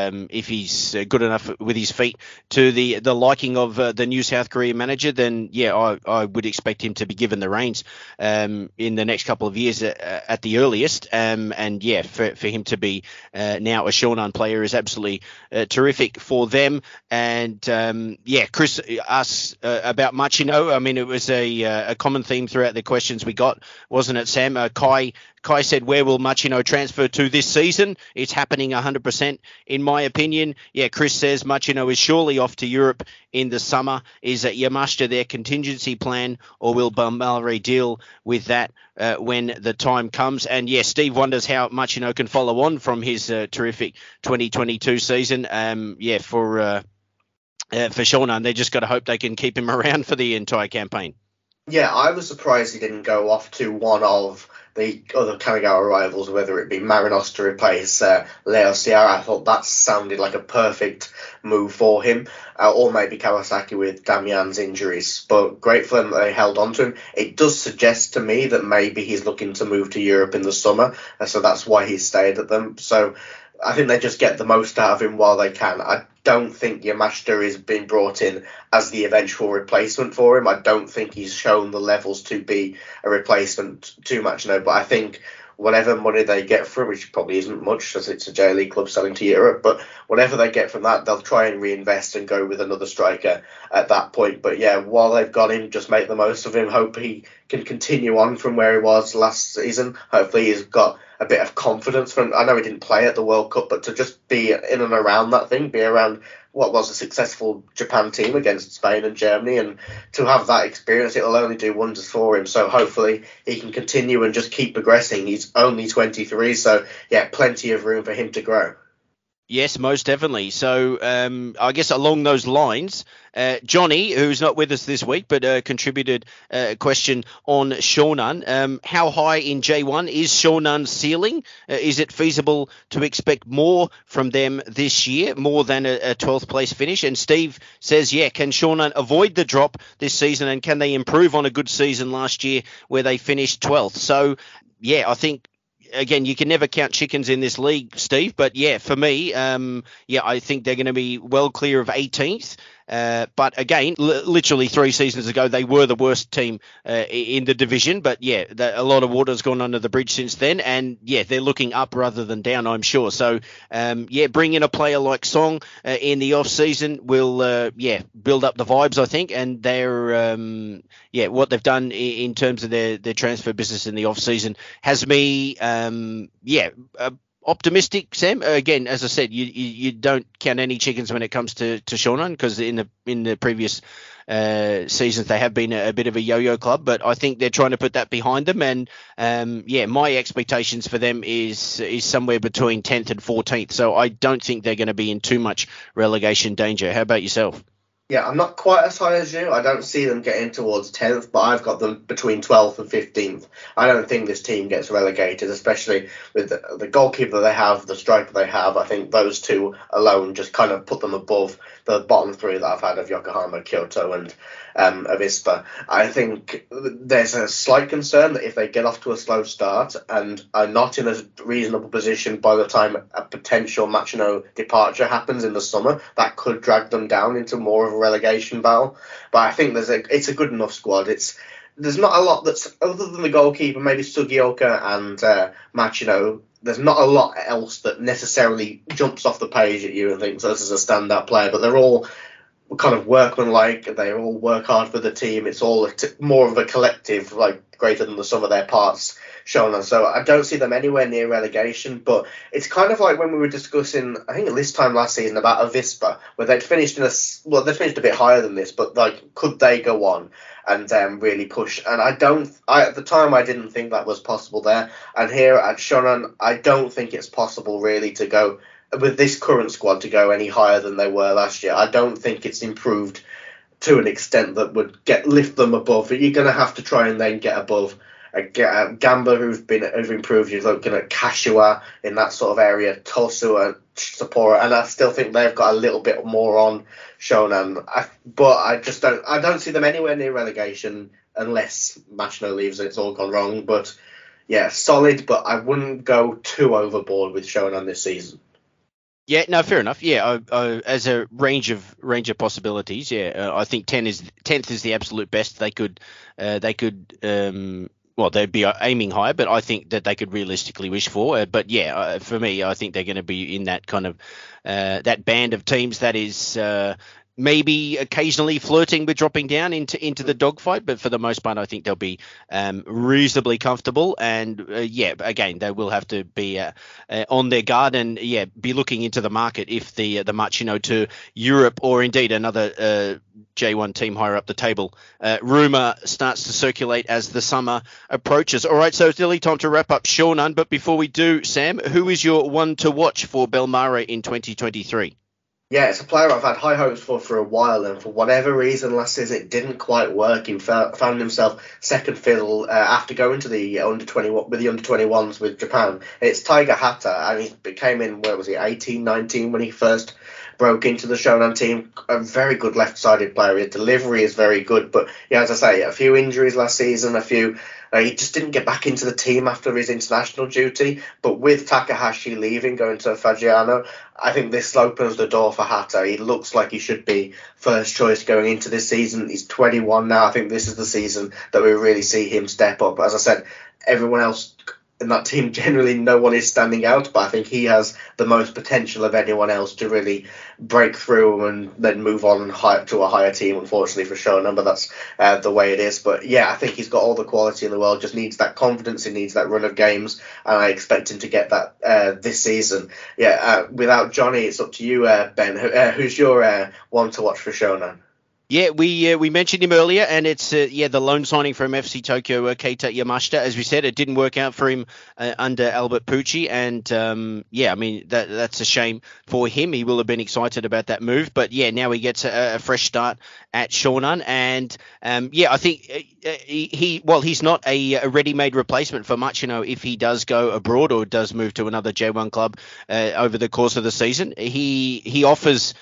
he's good enough with his feet to the liking of the new South Korean manager, then I would expect him to be given the reins in the next couple of years at the earliest. For him to be now a Shonan player is absolutely terrific for them. And Chris asked about Machino. I mean, it was a common theme throughout the questions we got, wasn't it, Sam? Kai said, where will Machino transfer to this season? It's happening 100% in my opinion. Yeah, Chris says Machino is surely off to Europe in the summer. Is Yamashita their contingency plan, or will Bamari deal with that when the time comes? And Steve wonders how Machino can follow on from his terrific 2022 season. For Shonan, they just got to hope they can keep him around for the entire campaign. Yeah, I was surprised he didn't go off to one of the other Kanagawa rivals, whether it be Marinos to replace Leo Sierra. I thought that sounded like a perfect move for him, or maybe Kawasaki with Damian's injuries. But great for them that they held on to him. It does suggest to me that maybe he's looking to move to Europe in the summer, so that's why he stayed at them. So I think they just get the most out of him while they can. I don't think Yamashita is being brought in as the eventual replacement for him. I don't think he's shown the levels to be a replacement to Machino, but I think whatever money they get for him, which probably isn't much as it's a J League club selling to Europe, but whatever they get from that, they'll try and reinvest and go with another striker at that point. But while they've got him, just make the most of him. Hope he can continue on from where he was last season. Hopefully he's got a bit of confidence from, I know he didn't play at the World Cup, but to just be in and around that thing, be around what was a successful Japan team against Spain and Germany, and to have that experience, it'll only do wonders for him. So hopefully he can continue and just keep progressing. He's only 23, so plenty of room for him to grow. Yes, most definitely. So I guess along those lines, Johnny, who's not with us this week, but contributed a question on Shonan. How high in J1 is Shonan's ceiling? Is it feasible to expect more from them this year, more than a 12th place finish? And Steve says, can Shonan avoid the drop this season, and can they improve on a good season last year where they finished 12th? So, I think, again, you can never count chickens in this league, Steve. But for me, I think they're going to be well clear of 18th. But again, literally 3 seasons ago, they were the worst team in the division. But a lot of water's gone under the bridge since then. And they're looking up rather than down, I'm sure. So bring in a player like Song in the off season will build up the vibes, I think. And they're what they've done in terms of their transfer business in the off season has me optimistic, Sam. Again, as I said, you don't count any chickens when it comes to Shonan, because in the previous seasons they have been a bit of a yo-yo club, but I think they're trying to put that behind them. And my expectations for them is somewhere between 10th and 14th. So I don't think they're going to be in too much relegation danger. How about yourself? Yeah, I'm not quite as high as you. I don't see them getting towards 10th, but I've got them between 12th and 15th. I don't think this team gets relegated, especially with the goalkeeper they have, the striker they have. I think those two alone just kind of put them above the bottom 3 that I've had of Yokohama, Kyoto and Avispa. I think there's a slight concern that if they get off to a slow start and are not in a reasonable position by the time a potential Machino departure happens in the summer, that could drag them down into more of a relegation battle. But I think it's a good enough squad. There's not a lot that's, other than the goalkeeper, maybe Sugioka and Machino, there's not a lot else that necessarily jumps off the page at you and thinks this is a standout player, but they're all kind of workmanlike. They all work hard for the team. It's all more of a collective, like greater than the sum of their parts shown. So I don't see them anywhere near relegation, but it's kind of like when we were discussing, I think at this time last season, about Avispa, where they'd finished they finished a bit higher than this, but like, could they go on and really push? And at the time I didn't think that was possible there. And here at Shonan, I don't think it's possible really to go with this current squad to go any higher than they were last year. I don't think it's improved to an extent that would lift them above. You're going to have to try and then get above Gamba who've improved. You're looking at Kashiwa in that sort of area, Tosu and Sapporo, and I still think they've got a little bit more on Shonan. But I don't see them anywhere near relegation unless Machino leaves and it's all gone wrong. But yeah, solid, but I wouldn't go too overboard with Shonan this season. Yeah, no, fair enough. Yeah, as a range of possibilities, yeah, I think 10th is the absolute best. They could, well, they'd be aiming higher, but I think that they could realistically wish for. But yeah, for me, I think they're going to be in that kind of that band of teams that is maybe occasionally flirting with dropping down into the dogfight, but for the most part, I think they'll be reasonably comfortable. And yeah, again, they will have to be on their guard and be looking into the market if the Machino to Europe or indeed another J1 team higher up the table rumour starts to circulate as the summer approaches. All right, so it's nearly time to wrap up Shonan, but before we do, Sam, who is your one to watch for Belmare in 2023? Yeah, it's a player I've had high hopes for a while, and for whatever reason last season it didn't quite work. He found himself second fiddle after going to the under-21 with the under-21s with Japan. It's Taiga Hata, and he came in, 18, 19 when he first broke into the Shonan team. A very good left-sided player. His delivery is very good, but yeah, as I say, a few injuries last season, he just didn't get back into the team after his international duty. But with Takahashi leaving, going to Fagiano, I think this opens the door for Hata. He looks like he should be first choice going into this season. He's 21 now. I think this is the season that we really see him step up. As I said, everyone else in that team, generally no one is standing out, but I think he has the most potential of anyone else to really break through and then move on to a higher team, unfortunately for Shonan, but that's the way it is. But yeah, I think he's got all the quality in the world, just needs that confidence, he needs that run of games, and I expect him to get that this season. Without Johnny, it's up to you, Ben. Who's your one to watch for Shonan? Yeah, we mentioned him earlier, and it's the loan signing from FC Tokyo, Keita Yamashita. As we said, it didn't work out for him under Albert Pucci, and I mean that's a shame for him. He will have been excited about that move, but yeah, now he gets a fresh start at Shonan, and I think he's not a ready-made replacement for Machino if he does go abroad or does move to another J1 club over the course of the season. He offers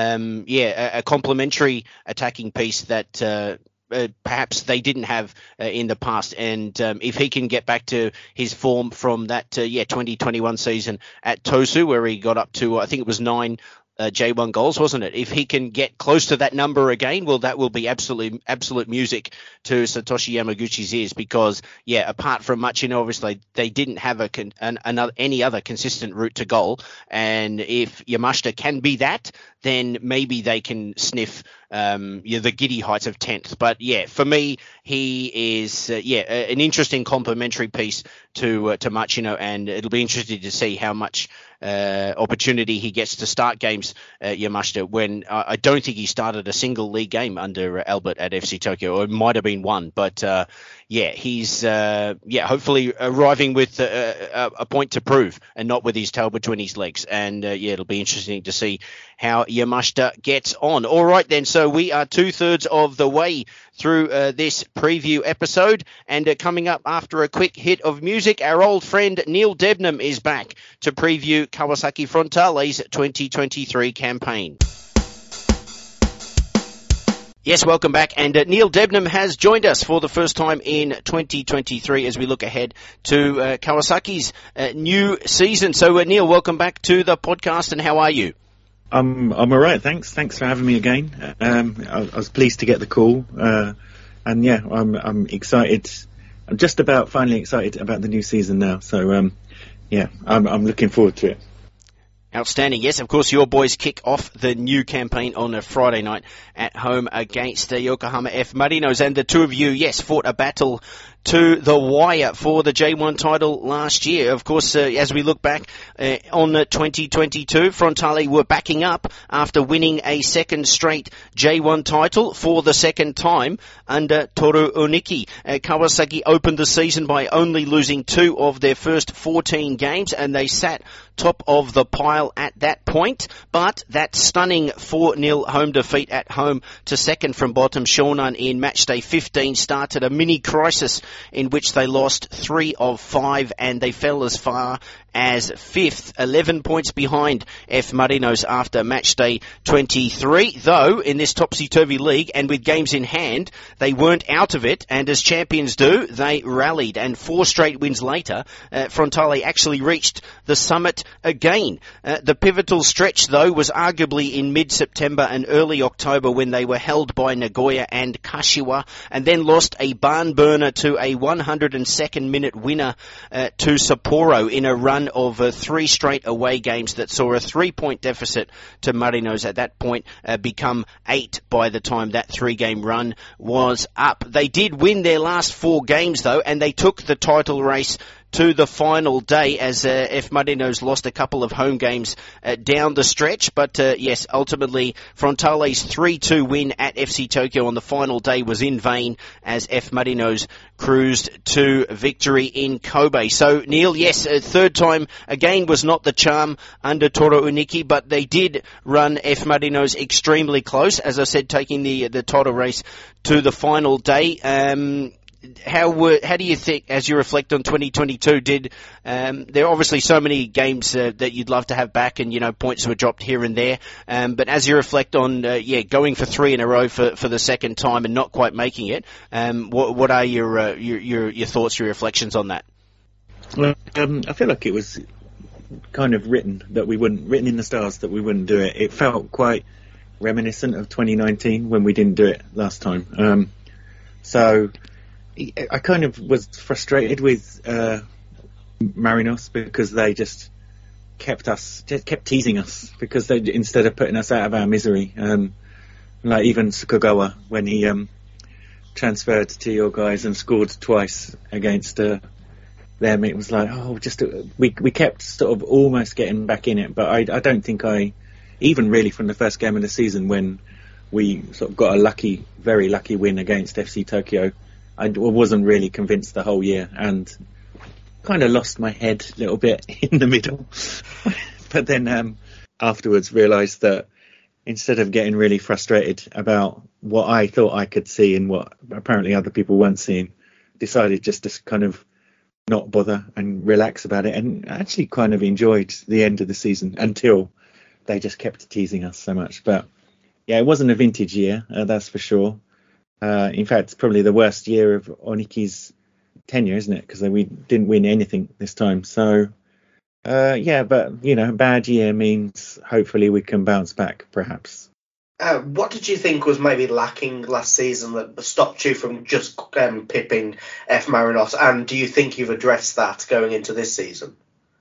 a complementary attacking piece that perhaps they didn't have in the past, and if he can get back to his form from that 2021 season at Tosu, where he got up to I think it was 9 J1 goals, wasn't it? If he can get close to that number again, well, that will be absolute music to Satoshi Yamaguchi's ears, because apart from Machino, obviously they didn't have any other consistent route to goal, and if Yamashita can be that, then maybe they can sniff the giddy heights of 10th. But for me, he is an interesting complementary piece to Machino, and it'll be interesting to see how much opportunity he gets to start games Yamashita, when I don't think he started a single league game under Albert at FC Tokyo, or it might have been one, but he's hopefully arriving with a point to prove and not with his tail between his legs, and it'll be interesting to see how Yamashita gets on. All right then, so we are 2/3 of the way through this preview episode, and coming up after a quick hit of music, our old friend Neil Debnam is back to preview Kawasaki Frontale's 2023 campaign. Yes, welcome back, and Neil Debnam has joined us for the first time in 2023 as we look ahead to Kawasaki's new season. So Neil, welcome back to the podcast, and how are you? I'm all right, thanks for having me again. I was pleased to get the call, and I'm excited. I'm just about finally excited about the new season now, so I'm looking forward to it. Outstanding. Yes, of course, your boys kick off the new campaign on a Friday night at home against the Yokohama F. Marinos, and the two of you, fought a battle to the wire for the J1 title last year. Of course, as we look back on 2022, Frontale were backing up after winning a second straight J1 title for the second time under Toru Oniki. Kawasaki opened the season by only losing 2 of their first 14 games, and they sat top of the pile at that point, but that stunning 4-0 home defeat at home to second from bottom Shonan in matchday 15 started a mini crisis in which they lost 3 of 5 and they fell as far as 5th, 11 points behind F Marinos after match day 23. Though, in this topsy-turvy league and with games in hand, they weren't out of it, and as champions do, they rallied, and 4 straight wins later, Frontale actually reached the summit again. The pivotal stretch, though, was arguably in mid-September and early October when they were held by Nagoya and Kashiwa, and then lost a barn burner to a 102nd minute winner to Sapporo in a run of 3 straight away games that saw a 3-point deficit to Marinos at that point become 8 by the time that 3-game run was up. They did win their last 4 games, though, and they took the title race to the final day as F Marinos lost a couple of home games down the stretch. But yes, ultimately Frontale's 3-2 win at FC Tokyo on the final day was in vain as F Marinos cruised to victory in Kobe. So Neil, yes, third time again was not the charm under Toru Uniki, but they did run F Marinos extremely close, as I said, taking the title race to the final day. How do you think, as you reflect on 2022, there are obviously so many games that you'd love to have back, and points were dropped here and there, but as you reflect on going for 3 in a row for the second time and not quite making it, what are your thoughts, your reflections on that? Well, I feel like it was kind of written in the stars that we wouldn't do it. It felt quite reminiscent of 2019 when we didn't do it last time. So I kind of was frustrated with Marinos because they just kept teasing us, because they, instead of putting us out of our misery, like even Sukugawa when he transferred to your guys and scored twice against them, it was like, we kept sort of almost getting back in it, but I don't think even really from the first game of the season when we sort of got a very lucky win against FC Tokyo, I wasn't really convinced the whole year, and kind of lost my head a little bit in the middle. But then afterwards realised that instead of getting really frustrated about what I thought I could see and what apparently other people weren't seeing, decided just to kind of not bother and relax about it, and actually kind of enjoyed the end of the season until they just kept teasing us so much. But yeah, it wasn't a vintage year, that's for sure. In fact, it's probably the worst year of Oniki's tenure, isn't it? Because we didn't win anything this time. So, but, bad year means hopefully we can bounce back, perhaps. What did you think was maybe lacking last season that stopped you from just pipping F Marinos? And do you think you've addressed that going into this season?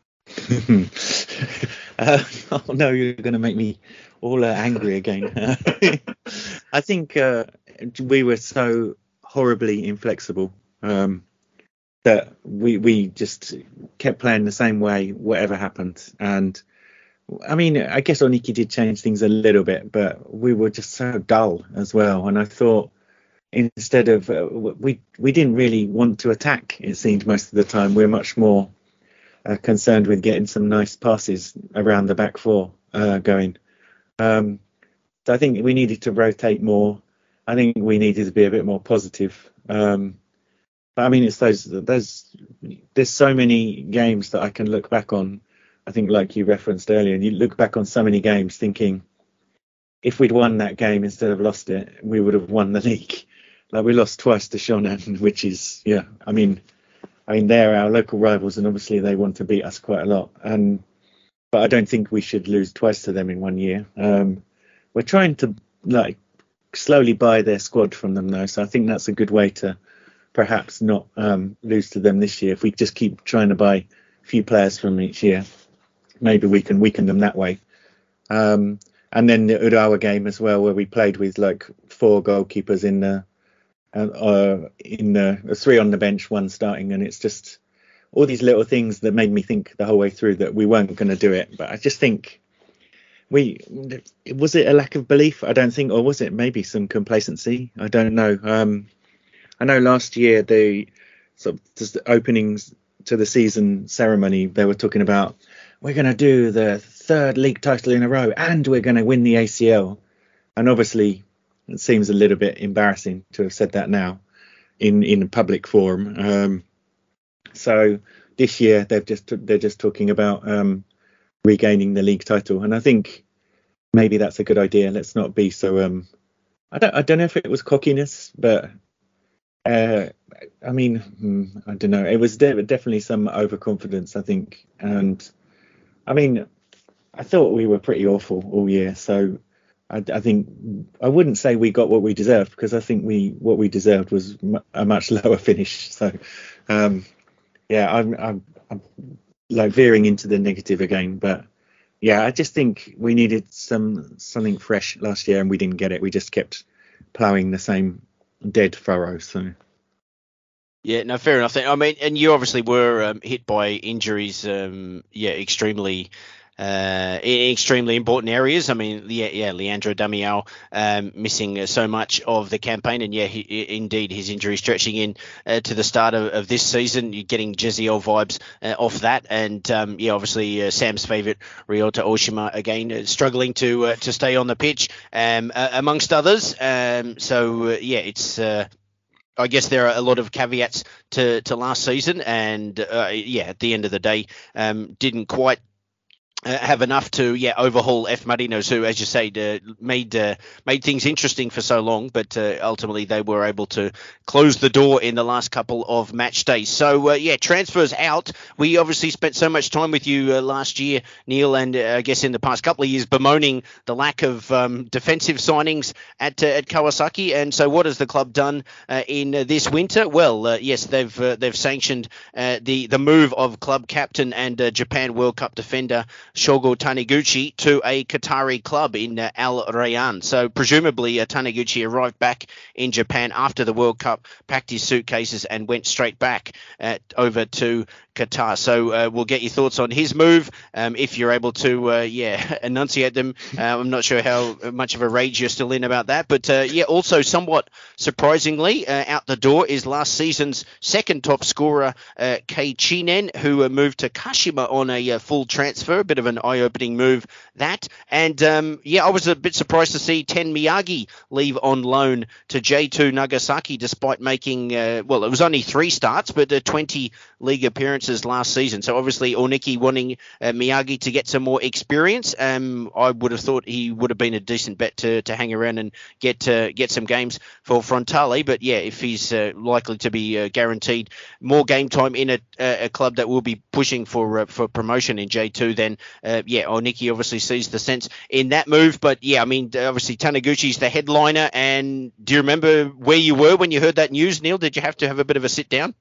Oh, no, you're going to make me all angry again. I think we were so horribly inflexible that we just kept playing the same way, whatever happened. And I mean, I guess Oniki did change things a little bit, but we were just so dull as well. And I thought instead of we didn't really want to attack, it seemed most of the time. We're much more concerned with getting some nice passes around the back four going. So I think we needed to rotate more. I think we needed to be a bit more positive. But I mean, it's there's so many games that I can look back on. I think, like you referenced earlier, and you look back on so many games thinking, if we'd won that game instead of lost it, we would have won the league. Like, we lost twice to Shonan, which is, I mean, they're our local rivals, and obviously they want to beat us quite a lot. But I don't think we should lose twice to them in 1 year. We're trying to slowly buy their squad from them, though, so I think that's a good way to perhaps not lose to them this year. If we just keep trying to buy a few players from each year, maybe we can weaken them that way. And then the Urawa game as well, where we played with 4 goalkeepers in the 3 on the bench, 1 starting, and it's just all these little things that made me think the whole way through that we weren't going to do it. But I just think was it a lack of belief? I don't think, or was it maybe some complacency? I don't know. I know last year the openings to the season ceremony, they were talking about, we're going to do the 3rd league title in a row and we're going to win the ACL. And obviously it seems a little bit embarrassing to have said that now. in public forum. So this year they're just talking about regaining the league title, and I think maybe that's a good idea. Let's not be so. I don't know if it was cockiness, but I mean, I don't know. It was definitely some overconfidence, I think. And I mean, I thought we were pretty awful all year, so I think I wouldn't say we got what we deserved, because I think what we deserved was a much lower finish. So yeah, I'm like veering into the negative again, but yeah, I just think we needed something fresh last year, and we didn't get it. We just kept ploughing the same dead furrow. So yeah, no, fair enough. I mean, and you obviously were hit by injuries, extremely in extremely important areas. I mean, Leandro Damião missing so much of the campaign, and indeed his injury stretching in to the start of this season. You're getting Jeziel vibes off that, and obviously Sam's favourite Ryota Oshima again struggling to stay on the pitch, amongst others. It's. I guess there are a lot of caveats to last season, and at the end of the day, didn't quite have enough to overhaul F Marinos, who, as you say, made things interesting for so long, but ultimately they were able to close the door in the last couple of match days. So transfers out. We obviously spent so much time with you last year, Neil, and I guess in the past couple of years bemoaning the lack of defensive signings at Kawasaki. And so what has the club done in this winter? Well, they've sanctioned the move of club captain and Japan World Cup defender Shogo Taniguchi to a Qatari club in Al Rayyan. So presumably Taniguchi arrived back in Japan after the World Cup, packed his suitcases and went straight back over to Qatar. So we'll get your thoughts on his move, if you're able to enunciate them. I'm not sure how much of a rage you're still in about that, but also somewhat surprisingly out the door is last season's second top scorer, Kei Chinen, who moved to Kashima on a full transfer. A bit of an eye-opening move, that. And I was a bit surprised to see Ten Miyagi leave on loan to J2 Nagasaki, despite making it was only 3 starts, but 20 league appearances last season. So obviously Oniki wanting Miyagi to get some more experience. I would have thought he would have been a decent bet to hang around and get some games for Frontale. But if he's likely to be guaranteed more game time in a club that will be pushing for promotion in J2, then Oniki obviously sees the sense in that move. But obviously Taniguchi's the headliner. And do you remember where you were when you heard that news, Neil? Did you have to have a bit of a sit down?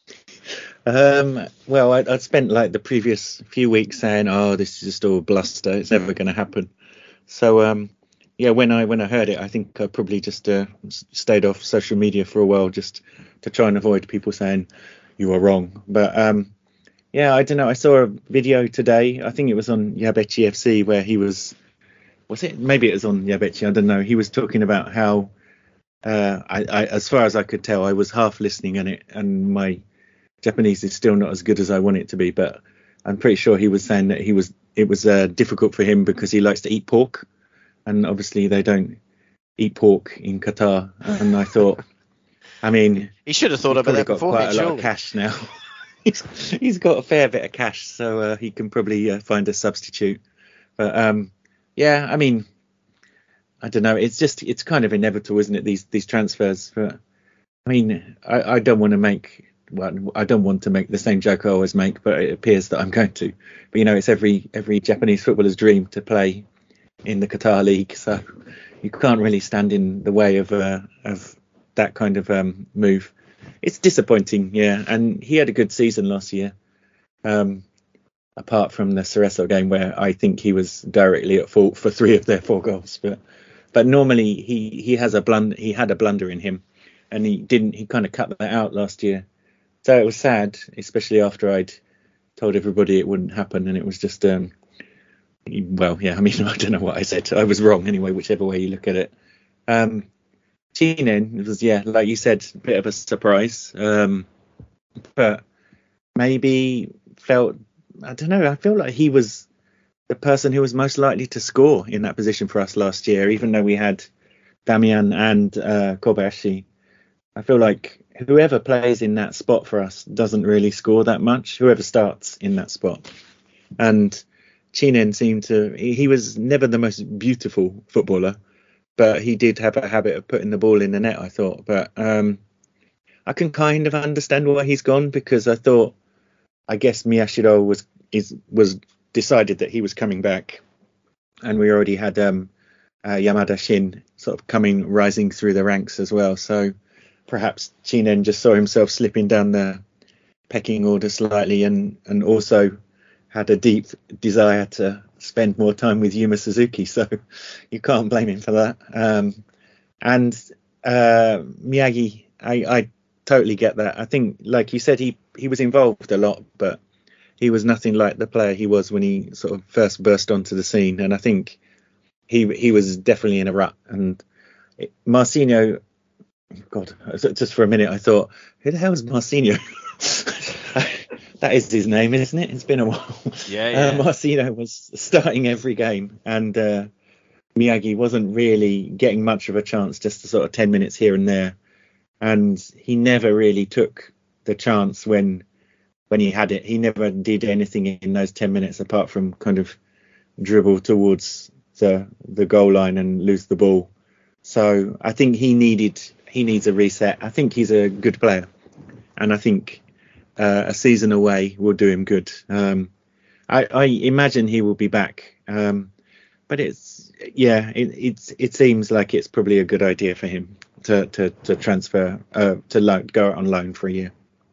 Well, I'd spent like the previous few weeks saying, this is just all bluster, it's never going to happen. So when I heard it, I think I probably just stayed off social media for a while, just to try and avoid people saying you are wrong. But I don't know, I saw a video today, I think it was on Yabechi FC, where he was it, maybe it was on Yabechi, I don't know, he was talking about how I as far as I could tell, I was half listening in it, and my Japanese is still not as good as I want it to be, but I'm pretty sure he was saying that it was difficult for him because he likes to eat pork, and obviously they don't eat pork in Qatar. And I thought, he should have thought about that before. Quite a lot of cash now. he's got a fair bit of cash, so he can probably find a substitute. But I don't know. It's kind of inevitable, isn't it? These transfers. But I don't want to make. Well, I don't want to make the same joke I always make, but it appears that I'm going to. But it's every Japanese footballer's dream to play in the Qatar League, so you can't really stand in the way of that kind of move. It's disappointing, and he had a good season last year, apart from the Cerezo game where I think he was directly at fault for 3 of their 4 goals. But normally he had a blunder in him, and he kind of cut that out last year. So it was sad, especially after I'd told everybody it wouldn't happen, and it was just, I don't know what I said. I was wrong anyway, whichever way you look at it. Chinen was, like you said, a bit of a surprise, but maybe I feel like he was the person who was most likely to score in that position for us last year, even though we had Damian and Kobayashi. I feel like whoever plays in that spot for us doesn't really score that much. Whoever starts in that spot, and Chinen seemed to. He was never the most beautiful footballer, but he did have a habit of putting the ball in the net, I thought. But I can kind of understand why he's gone, because I guess Miyashiro was decided that he was coming back, and we already had Yamada Shin sort of rising through the ranks as well. So perhaps Chinen just saw himself slipping down the pecking order slightly, and also had a deep desire to spend more time with Yuma Suzuki. So you can't blame him for that. And Miyagi, I totally get that. I think, like you said, he was involved a lot, but he was nothing like the player he was when he sort of first burst onto the scene. And I think he was definitely in a rut. And Marcinho, God, just for a minute I thought, who the hell is Marcinho? That is his name, isn't it? It's been a while. Yeah. Marcinho was starting every game, and Miyagi wasn't really getting much of a chance, just the sort of 10 minutes here and there. And he never really took the chance when he had it. He never did anything in those 10 minutes apart from kind of dribble towards the goal line and lose the ball. So I think he needs a reset. I think he's a good player, and I think a season away will do him good. I imagine he will be back, but it seems like it's probably a good idea for him to transfer to go out on loan for a year.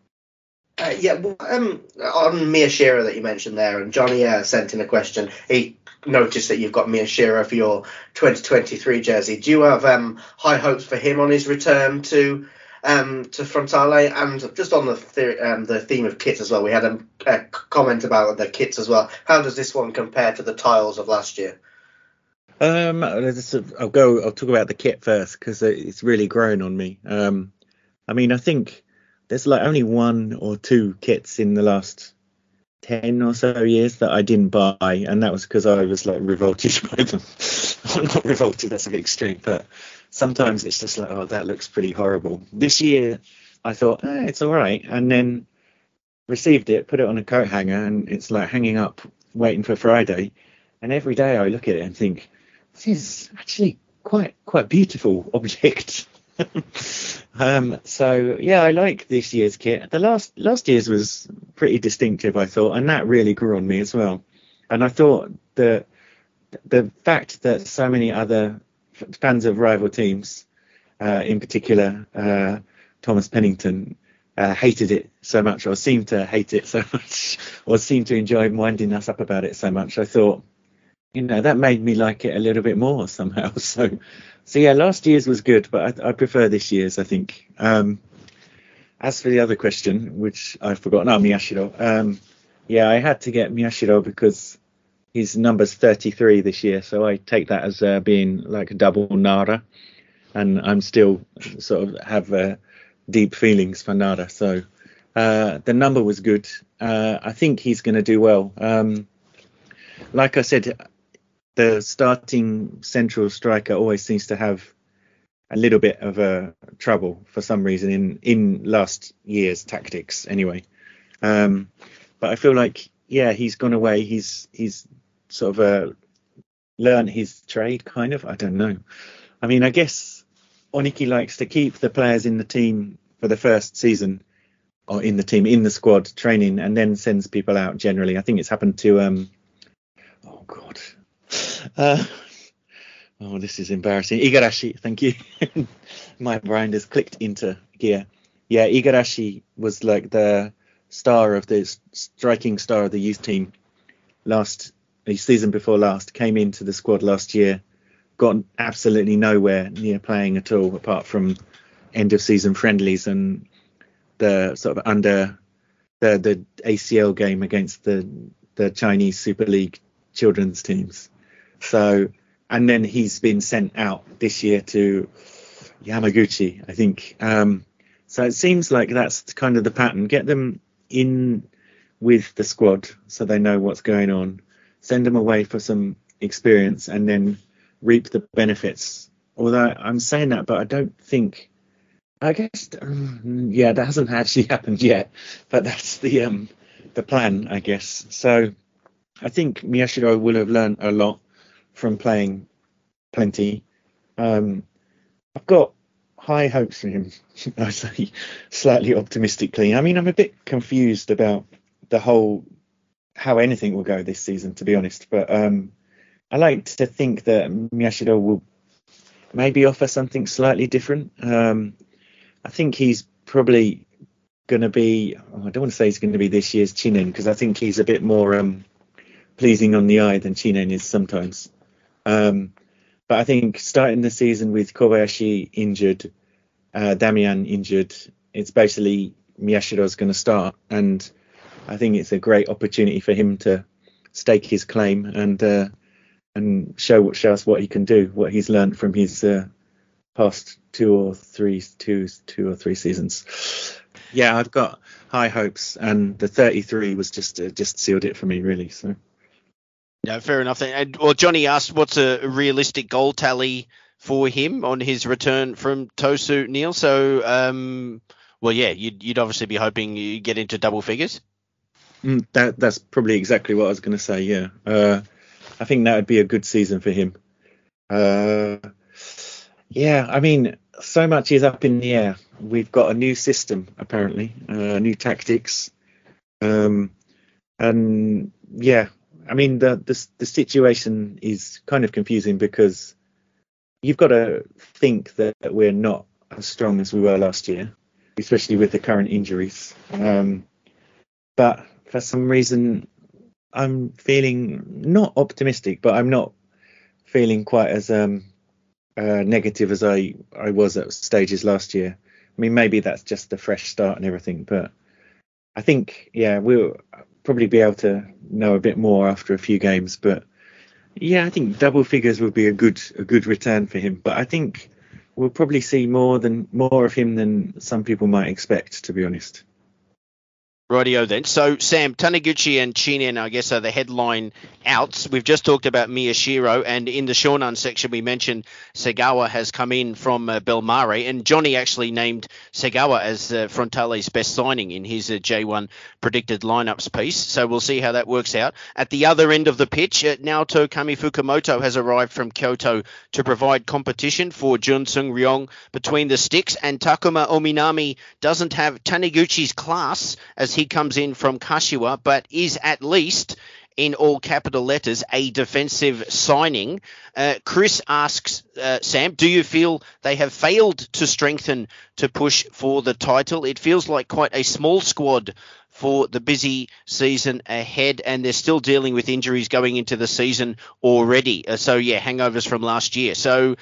On Miyashiro that you mentioned there, and Johnny sent in a question. He noticed that you've got Miyashiro for your 2023 jersey. Do you have high hopes for him on his return to Frontale? And just on the theme of kits as well, we had a comment about the kits as well. How does this one compare to the tiles of last year? I'll talk about the kit first, because it's really grown on me. I mean, I think there's like only one or two kits in the last 10 or so years that I didn't buy, and that was because I was like revolted by them. I'm not revolted, that's a bit extreme, but sometimes it's just like, oh, that looks pretty horrible. This year I thought, it's all right, and then received it, put it on a coat hanger, and it's like hanging up waiting for Friday, and every day I look at it and think, this is actually quite beautiful object. So yeah, I like this year's kit. The last year's was pretty distinctive, I thought, and that really grew on me as well. And I thought the fact that so many other fans of rival teams, in particular Thomas Pennington, hated it so much, or seemed to hate it so much, or seemed to enjoy winding us up about it so much, I thought, that made me like it a little bit more somehow. So yeah, last year's was good, but I prefer this year's, I think. As for the other question, which I've forgotten, Miyashiro. Yeah, I had to get Miyashiro because his number's 33 this year, so I take that as being like a double Nara, and I'm still sort of have deep feelings for Nara. So the number was good. I think he's going to do well. Like I said, the starting central striker always seems to have a little bit of a trouble for some reason in last year's tactics anyway. But I feel like, yeah, he's gone away. He's sort of learned his trade, kind of. I don't know. I mean, I guess Oniki likes to keep the players in the team for the first season, or in the squad training, and then sends people out generally. I think it's happened to this is embarrassing. Igarashi, thank you. My brain has clicked into gear. Yeah, Igarashi was like the striking star of the youth team season before last, came into the squad last year, got absolutely nowhere near playing at all, apart from end of season friendlies and the sort of under the ACL game against the Chinese Super League children's teams. So, and then he's been sent out this year to Yamaguchi, I think. So it seems like that's kind of the pattern. Get them in with the squad so they know what's going on. Send them away for some experience and then reap the benefits. Although I'm saying that, but I don't think I guess, yeah, that hasn't actually happened yet, but that's the plan, I guess. So I think Miyashiro will have learned a lot from playing plenty. Um, I've got high hopes for him. I say slightly optimistically. I mean, I'm a bit confused about the whole how anything will go this season, to be honest. But I like to think that Miyashiro will maybe offer something slightly different. I think he's probably going to be. I don't want to say he's going to be this year's Chinen because I think he's a bit more pleasing on the eye than Chinen is sometimes. Um, but I think starting the season with Kobayashi injured, Damian injured, it's basically Miyashiro's going to start, and I think it's a great opportunity for him to stake his claim and show us what he can do, what he's learned from his past two or three seasons. Yeah, I've got high hopes, and the 33 was just sealed it for me, really. So. No, fair enough. And, well, Johnny asked what's a realistic goal tally for him on his return from Tosu, Neil. So, well, yeah, you'd obviously be hoping you get into double figures. That's probably exactly what I was going to say. Yeah, I think that would be a good season for him. Yeah, I mean, so much is up in the air. We've got a new system, apparently, new tactics, and yeah, I mean the situation is kind of confusing because you've got to think that we're not as strong as we were last year, especially with the current injuries. But for some reason, I'm feeling not optimistic, but I'm not feeling quite as negative as I was at stages last year. I mean, maybe that's just the fresh start and everything, but I think, yeah, we'll probably be able to know a bit more after a few games. But yeah, I think double figures would be a good return for him. But I think we'll probably see more of him than some people might expect, to be honest. Rightio then. So, Sam, Taniguchi and Chinen, I guess, are the headline outs. We've just talked about Miyashiro, and in the Shonan section, we mentioned Segawa has come in from Belmare, and Johnny actually named Segawa as Frontale's best signing in his J1 predicted lineups piece. So we'll see how that works out. At the other end of the pitch, Naoto Kami Fukumoto has arrived from Kyoto to provide competition for Jun Sung Ryong between the sticks, and Takuma Ominami doesn't have Taniguchi's class as he comes in from Kashiwa, but is at least, in all capital letters, a defensive signing. Chris asks, Sam, do you feel they have failed to strengthen to push for the title? It feels like quite a small squad for the busy season ahead, and they're still dealing with injuries going into the season already. So, yeah, hangovers from last year. So,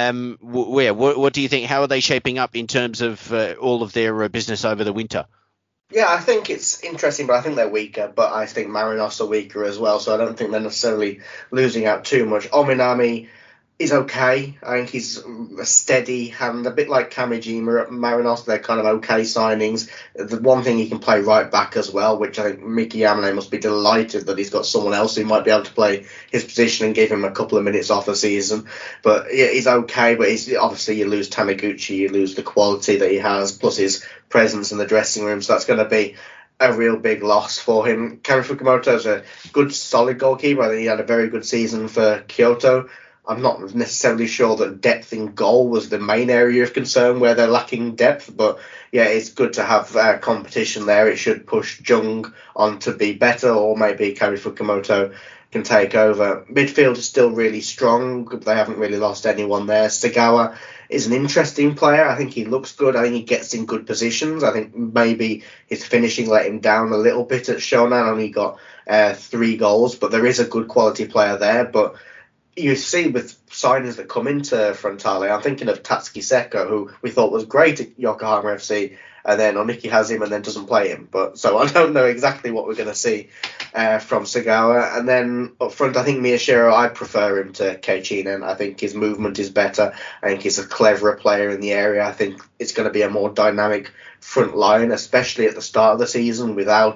what do you think? How are they shaping up in terms of all of their business over the winter? Yeah, I think it's interesting, but I think they're weaker. But I think Marinos are weaker as well, so I don't think they're necessarily losing out too much. Ominami is okay. I think he's a steady hand, a bit like Kamijima at Marinos. They're kind of okay signings. The one thing he can play right back as well, which I think Miki Yamane must be delighted that he's got someone else who might be able to play his position and give him a couple of minutes off a season. But yeah, he's okay. But obviously you lose Taniguchi, you lose the quality that he has, plus his presence in the dressing room. So that's going to be a real big loss for him. Kami Fukumoto is a good, solid goalkeeper. I think he had a very good season for Kyoto. I'm not necessarily sure that depth in goal was the main area of concern where they're lacking depth, but yeah, it's good to have competition there. It should push Jung on to be better, or maybe Kami Fukumoto can take over. Midfield is still really strong. They haven't really lost anyone there. Segawa is an interesting player. I think he looks good. I think he gets in good positions. I think maybe his finishing let him down a little bit at Shonan. Only got 3 goals, but there is a good quality player there. But you see with signings that come into Frontale, I'm thinking of Tatsuki Seko, who we thought was great at Yokohama FC, and then Oniki has him and then doesn't play him. But so I don't know exactly what we're going to see from Segawa. And then up front, I think Miyashiro, I prefer him to Keiichinen. I think his movement is better. I think he's a cleverer player in the area. I think it's going to be a more dynamic front line, especially at the start of the season without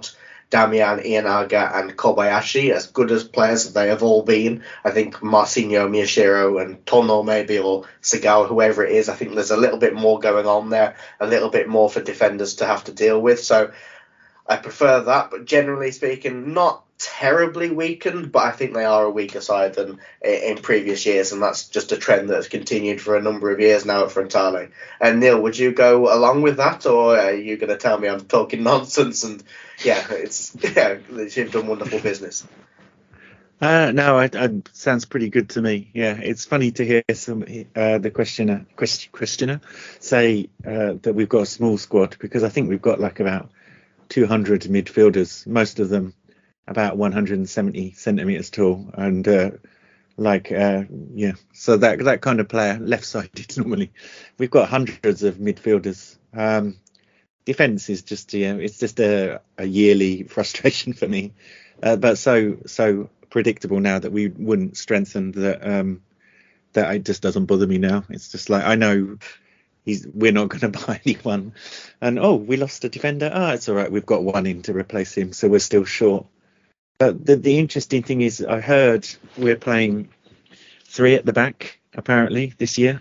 Damian, Ienaga and Kobayashi, as good as players as they have all been. I think Marcinho, Miyashiro and Tono maybe, or Segawa, whoever it is, I think there's a little bit more going on there, a little bit more for defenders to have to deal with. So I prefer that, but generally speaking, not terribly weakened, but I think they are a weaker side than in previous years, and that's just a trend that has continued for a number of years now at Frontale. And Neil, would you go along with that, or are you going to tell me I'm talking nonsense? And you've done wonderful business. No, I sounds pretty good to me. Yeah, it's funny to hear the questioner say that we've got a small squad, because I think we've got like about 200 midfielders, most of them about 170 centimeters tall, and so that kind of player, left-sided normally. We've got hundreds of midfielders. Defense is just it's just a yearly frustration for me, but so predictable now that we wouldn't strengthen that it just doesn't bother me now. It's just like, I know we're not going to buy anyone, and we lost a defender. It's all right, we've got one in to replace him, so we're still short. But the interesting thing is, I heard we're playing 3 at the back apparently this year,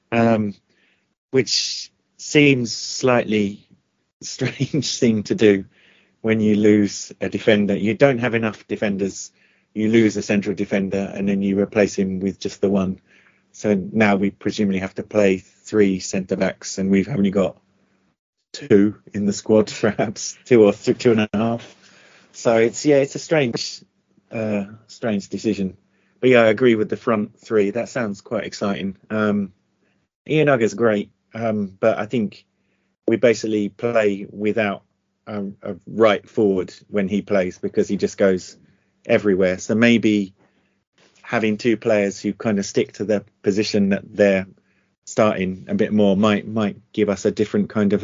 which seems slightly strange thing to do when you lose a defender. You don't have enough defenders, you lose a central defender, and then you replace him with just the one. So now we presumably have to play 3 centre backs, and we've only got 2 in the squad, perhaps 2 or 2.5. So it's a strange decision. But yeah, I agree with the front 3. That sounds quite exciting. Ianaga's great, but I think we basically play without a right forward when he plays, because he just goes everywhere. So maybe having 2 players who kind of stick to the position that they're starting a bit more might give us a different kind of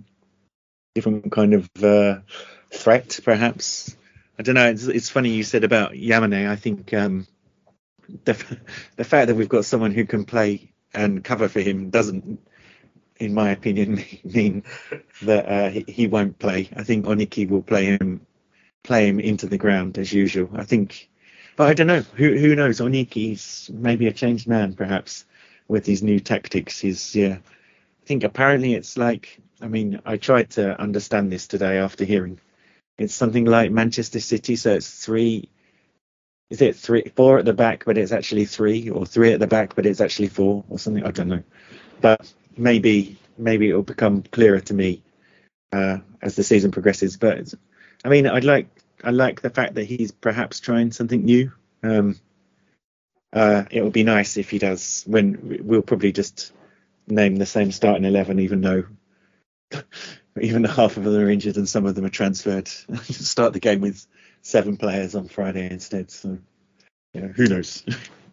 threat, perhaps. I don't know. It's funny you said about Yamane. I think the fact that we've got someone who can play and cover for him doesn't, in my opinion, mean that he won't play. I think Oniki will play him into the ground as usual. I think, but I don't know. Who knows? Oniki's maybe a changed man, perhaps, with his new tactics. I think apparently it's like, I tried to understand this today after hearing. It's something like Manchester City, so it's 3. Is it 4 at the back, but it's actually 3, or 3 at the back, but it's actually 4, or something? I don't know. But maybe it will become clearer to me as the season progresses. But I like the fact that he's perhaps trying something new. It would be nice if he does. When we'll probably just name the same starting 11, even though half of them are injured and some of them are transferred. Start the game with 7 players on Friday instead. So who knows?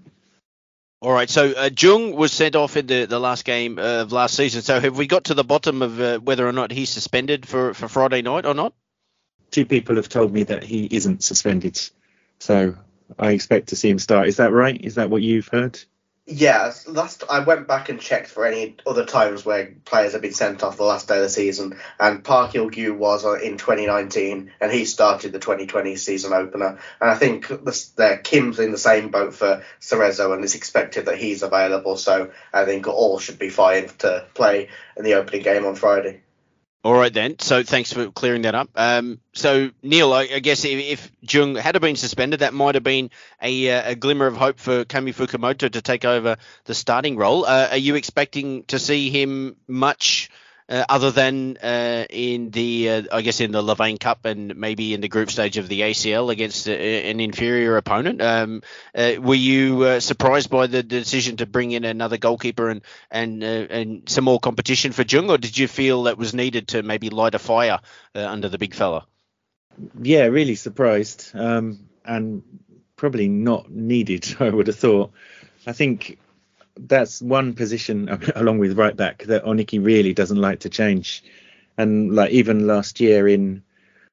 All right, so Jung was sent off in the last game of last season. So have we got to the bottom of whether or not he's suspended for Friday night or not? 2 people have told me that he isn't suspended, so I expect to see him start. Is that right? Is that what you've heard? Yeah, I went back and checked for any other times where players have been sent off the last day of the season, and Park Il-gyu was in 2019, and he started the 2020 season opener. And I think Kim's in the same boat for Cerezo, and it's expected that he's available. So I think all should be fine to play in the opening game on Friday. All right then. So thanks for clearing that up. So Neil, I guess if Jung had been suspended, that might have been a glimmer of hope for Kami Fukumoto to take over the starting role. Are you expecting to see him much other than in the Levain Cup and maybe in the group stage of the ACL against an inferior opponent? Were you surprised by the decision to bring in another goalkeeper and some more competition for Jung, or did you feel that was needed to maybe light a fire under the big fella? Yeah, really surprised, and probably not needed, I would have thought. I think that's one position, along with right back, that Oniki really doesn't like to change. And like even last year in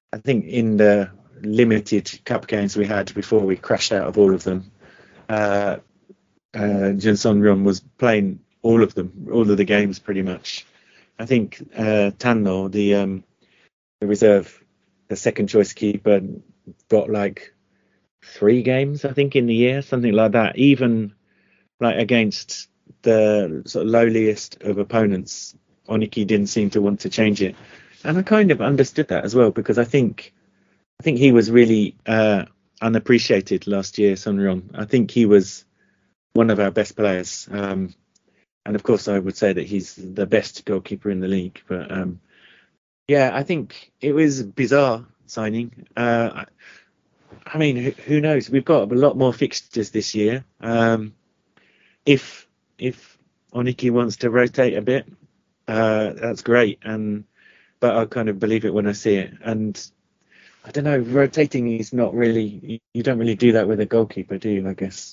the limited cup games we had before we crashed out of all of them, Jun Song-ryun was playing all of the games pretty much. I think Tanno, the reserve the second choice keeper, got like 3 games, I think, in the year, something like that. Even like against the sort of lowliest of opponents, Oniki didn't seem to want to change it, and I kind of understood that as well, because I think he was really unappreciated last year, Sonrion. I think he was one of our best players, and of course I would say that he's the best goalkeeper in the league. But yeah, I think it was bizarre signing. I mean, who knows? We've got a lot more fixtures this year. If Oniki wants to rotate a bit, that's great. But I kind of believe it when I see it. And I don't know, rotating is not really, you don't really do that with a goalkeeper, do you? I guess.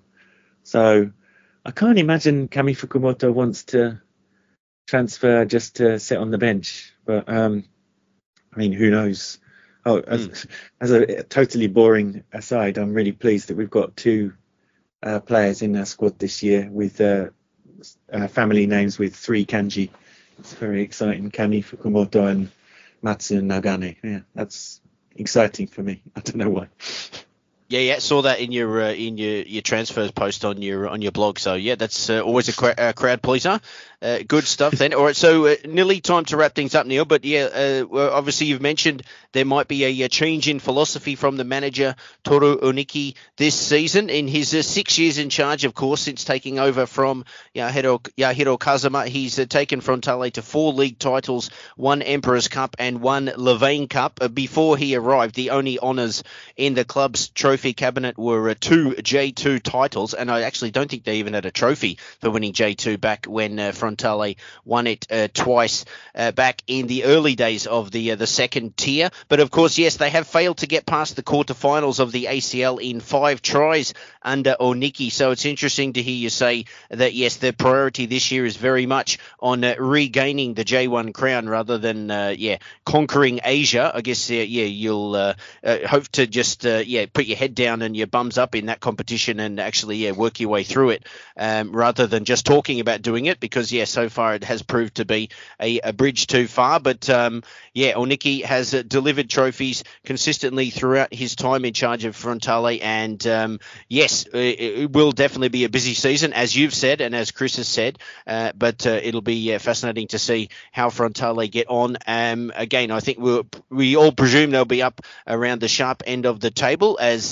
So I can't imagine Kami Fukumoto wants to transfer just to sit on the bench. But I mean, who knows? Oh, as a totally boring aside, I'm really pleased that we've got 2 players in our squad this year with family names with 3 kanji. It's very exciting. Kami Fukumoto and Matsu Nagane. Yeah, that's exciting for me. I don't know why. Yeah, saw that in your transfers post on your blog. So yeah, that's always a crowd pleaser. Good stuff then. All right, so nearly time to wrap things up, Neil. But yeah, well, obviously you've mentioned there might be a change in philosophy from the manager Toru Oniki this season. In his 6 years in charge, of course, since taking over from Yahiro Kazuma, he's taken Frontale to 4 league titles, 1 Emperor's Cup and 1 Levain Cup. Before he arrived, the only honours in the club's trophy cabinet were 2 J2 titles, and I actually don't think they even had a trophy for winning J2 back when Frontale won it twice back in the early days of the second tier. But of course, yes, they have failed to get past the quarterfinals of the ACL in 5 tries under Oniki. So it's interesting to hear you say that, yes, their priority this year is very much on regaining the J1 crown rather than, conquering Asia. I guess, you'll hope to just, put your head down and your bums up in that competition and actually, work your way through it rather than just talking about doing it, because, so far it has proved to be a bridge too far. But, Oniki has delivered trophies consistently throughout his time in charge of Frontale. And, it will definitely be a busy season, as you've said and as Chris has said. But it'll be fascinating to see how Frontale get on. Again, I think we all presume they'll be up around the sharp end of the table, as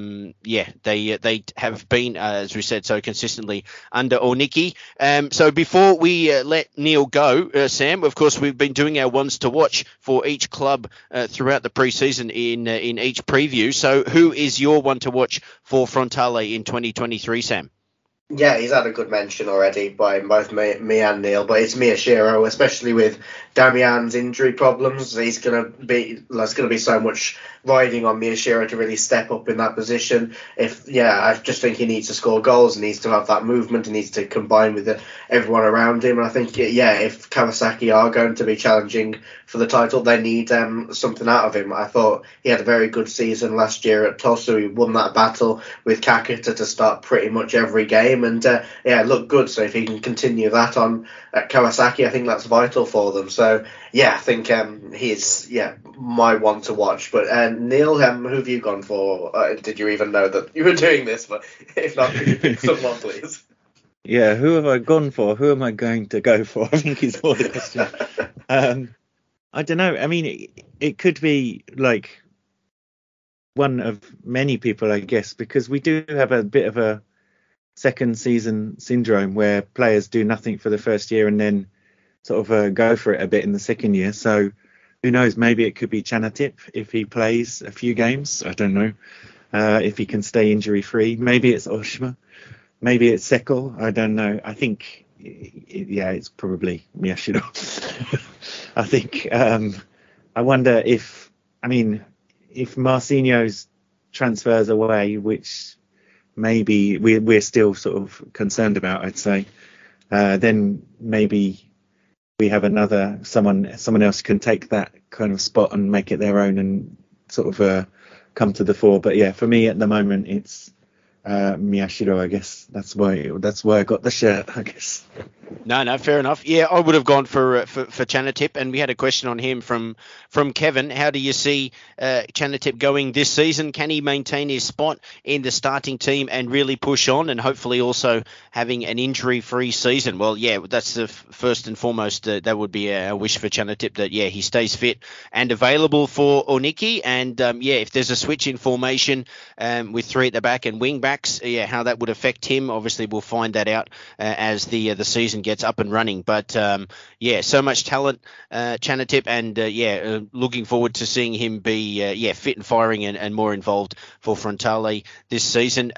they have been, as we said, so consistently under Oniki. So before we let Neil go, Sam, of course, we've been doing our ones to watch for each club throughout the preseason in each preview. So who is your one to watch for Frontale in 2023, Sam? Yeah, he's had a good mention already by both me and Neil, but it's Miyashiro, especially with Damian's injury problems. There's going to be so much riding on Miyashiro to really step up in that position. I just think he needs to score goals, he needs to have that movement, he needs to combine with everyone around him. And I think, if Kawasaki are going to be challenging for the title, they need something out of him. I thought he had a very good season last year at Tosu. He won that battle with Kakita to start pretty much every game, and it looked good. So if he can continue that on at Kawasaki, I think that's vital for them. So I think he's my one to watch. But Neil, who have you gone for? Did you even know that you were doing this? But if not, could you pick someone, please? Yeah, who have I gone for? Who am I going to go for? I think is more the question. I don't know. I mean, it could be like one of many people, I guess, because we do have a bit of a second season syndrome where players do nothing for the first year and then sort of go for it a bit in the second year. So who knows? Maybe it could be Chanatip if he plays a few games. I don't know if he can stay injury free. Maybe it's Oshima. Maybe it's Sekel. I don't know. I think, it's probably Miyashiro. I think. I wonder if Marcinho's transfers away, which maybe we're still sort of concerned about, I'd say, then maybe we have someone else can take that kind of spot and make it their own and sort of come to the fore. But for me at the moment it's Miyashiro, I guess. That's why I got the shirt, I guess. No, fair enough. Yeah, I would have gone for Chanatip, and we had a question on him from Kevin. How do you see Chanatip going this season? Can he maintain his spot in the starting team and really push on, and hopefully also having an injury-free season? Well, yeah, that's the first and foremost. That would be a wish for Chanatip, that he stays fit and available for Oniki. And if there's a switch in formation with 3 at the back and wing backs, how that would affect him. Obviously, we'll find that out as the season gets up and running. But so much talent, Chanatip, and looking forward to seeing him be fit and firing and more involved for Frontale this season.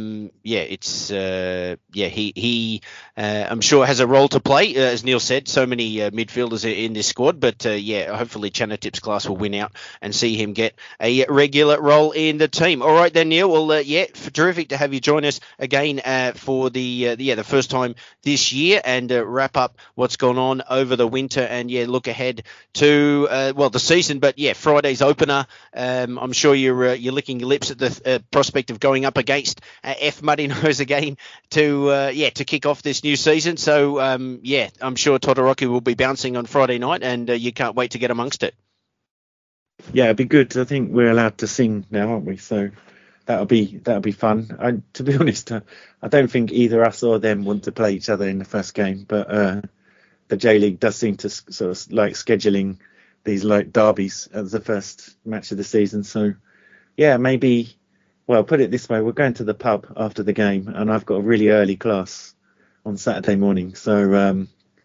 He I'm sure has a role to play, as Neil said. So many midfielders in this squad, but hopefully Chanatip's class will win out and see him get a regular role in the team. All right then, Neil. Well, terrific to have you join us again for the first time this year, and wrap up what's gone on over the winter, and look ahead to the season. But Friday's opener. I'm sure you're licking your lips at the prospect of going up against F Marino's again to kick off this new season. So I'm sure Todoroki will be bouncing on Friday night, and you can't wait to get amongst it. Yeah, it'd be good. I think we're allowed to sing now, aren't we? So that'll be fun. To be honest, I don't think either us or them want to play each other in the first game, but the J League does seem to sort of like scheduling these like derbies as the first match of the season. So maybe. Well, put it this way: we're going to the pub after the game, and I've got a really early class on Saturday morning. So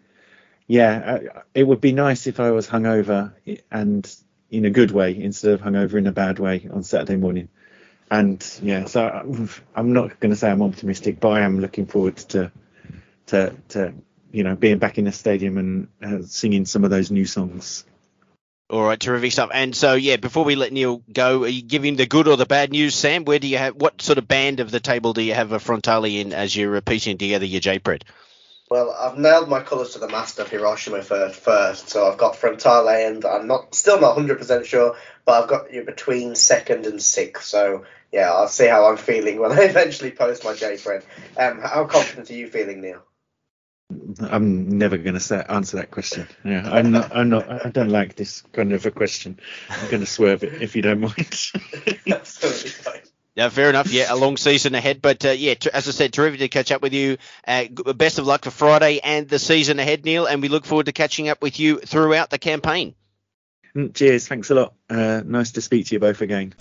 it would be nice if I was hungover, and in a good way instead of hungover in a bad way on Saturday morning. And so I'm not going to say I'm optimistic, but I am looking forward to being back in the stadium and singing some of those new songs. All right, terrific stuff. And so, before we let Neil go, are you giving the good or the bad news, Sam? What sort of band of the table do you have a Frontale in as you're piecing together your JPred? Well, I've nailed my colours to the mast of Hiroshima first, so I've got Frontale, and I'm still not 100% sure, but I've got you between 2nd and 6th, so I'll see how I'm feeling when I eventually post my JPred. How confident are you feeling, Neil? I'm never going to answer that question. Yeah, I'm not. I don't like this kind of a question. I'm going to swerve it if you don't mind. Absolutely fine. Yeah, fair enough. A long season ahead. But, as I said, terrific to catch up with you. Best of luck for Friday and the season ahead, Neil, and we look forward to catching up with you throughout the campaign. Cheers. Thanks a lot. Nice to speak to you both again.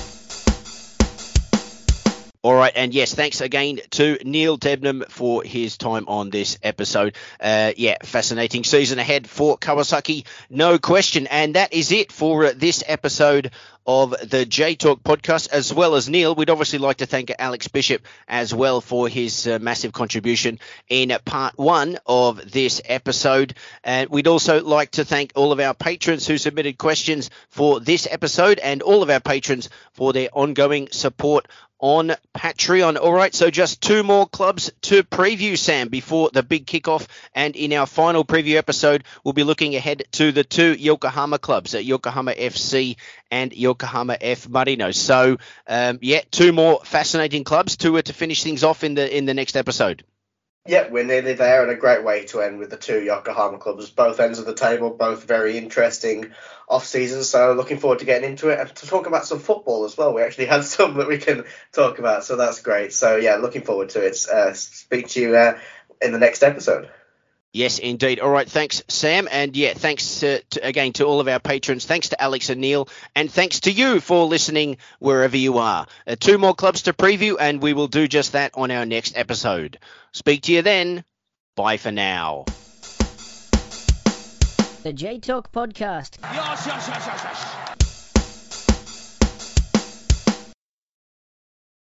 All right, and yes, thanks again to Neil Debnam for his time on this episode. Fascinating season ahead for Kawasaki, no question. And that is it for this episode of the J Talk podcast, as well as Neil. We'd obviously like to thank Alex Bishop as well for his massive contribution in part 1 of this episode. And we'd also like to thank all of our patrons who submitted questions for this episode, and all of our patrons for their ongoing support on Patreon. All right, so just 2 more clubs to preview, Sam, before the big kickoff. And in our final preview episode, we'll be looking ahead to the 2 Yokohama clubs, Yokohama FC and Yokohama F Marinos. So, 2 more fascinating clubs to finish things off in the next episode. Yeah, we're nearly there, and a great way to end with the 2 Yokohama clubs. Both ends of the table, both very interesting off-season, so looking forward to getting into it and to talk about some football as well. We actually had some that we can talk about, so that's great. So, looking forward to it. Speak to you in the next episode. Yes, indeed. All right, thanks, Sam. And thanks again to all of our patrons. Thanks to Alex and Neil. And thanks to you for listening wherever you are. 2 more clubs to preview, and we will do just that on our next episode. Speak to you then. Bye for now. The J Talk Podcast. Yes.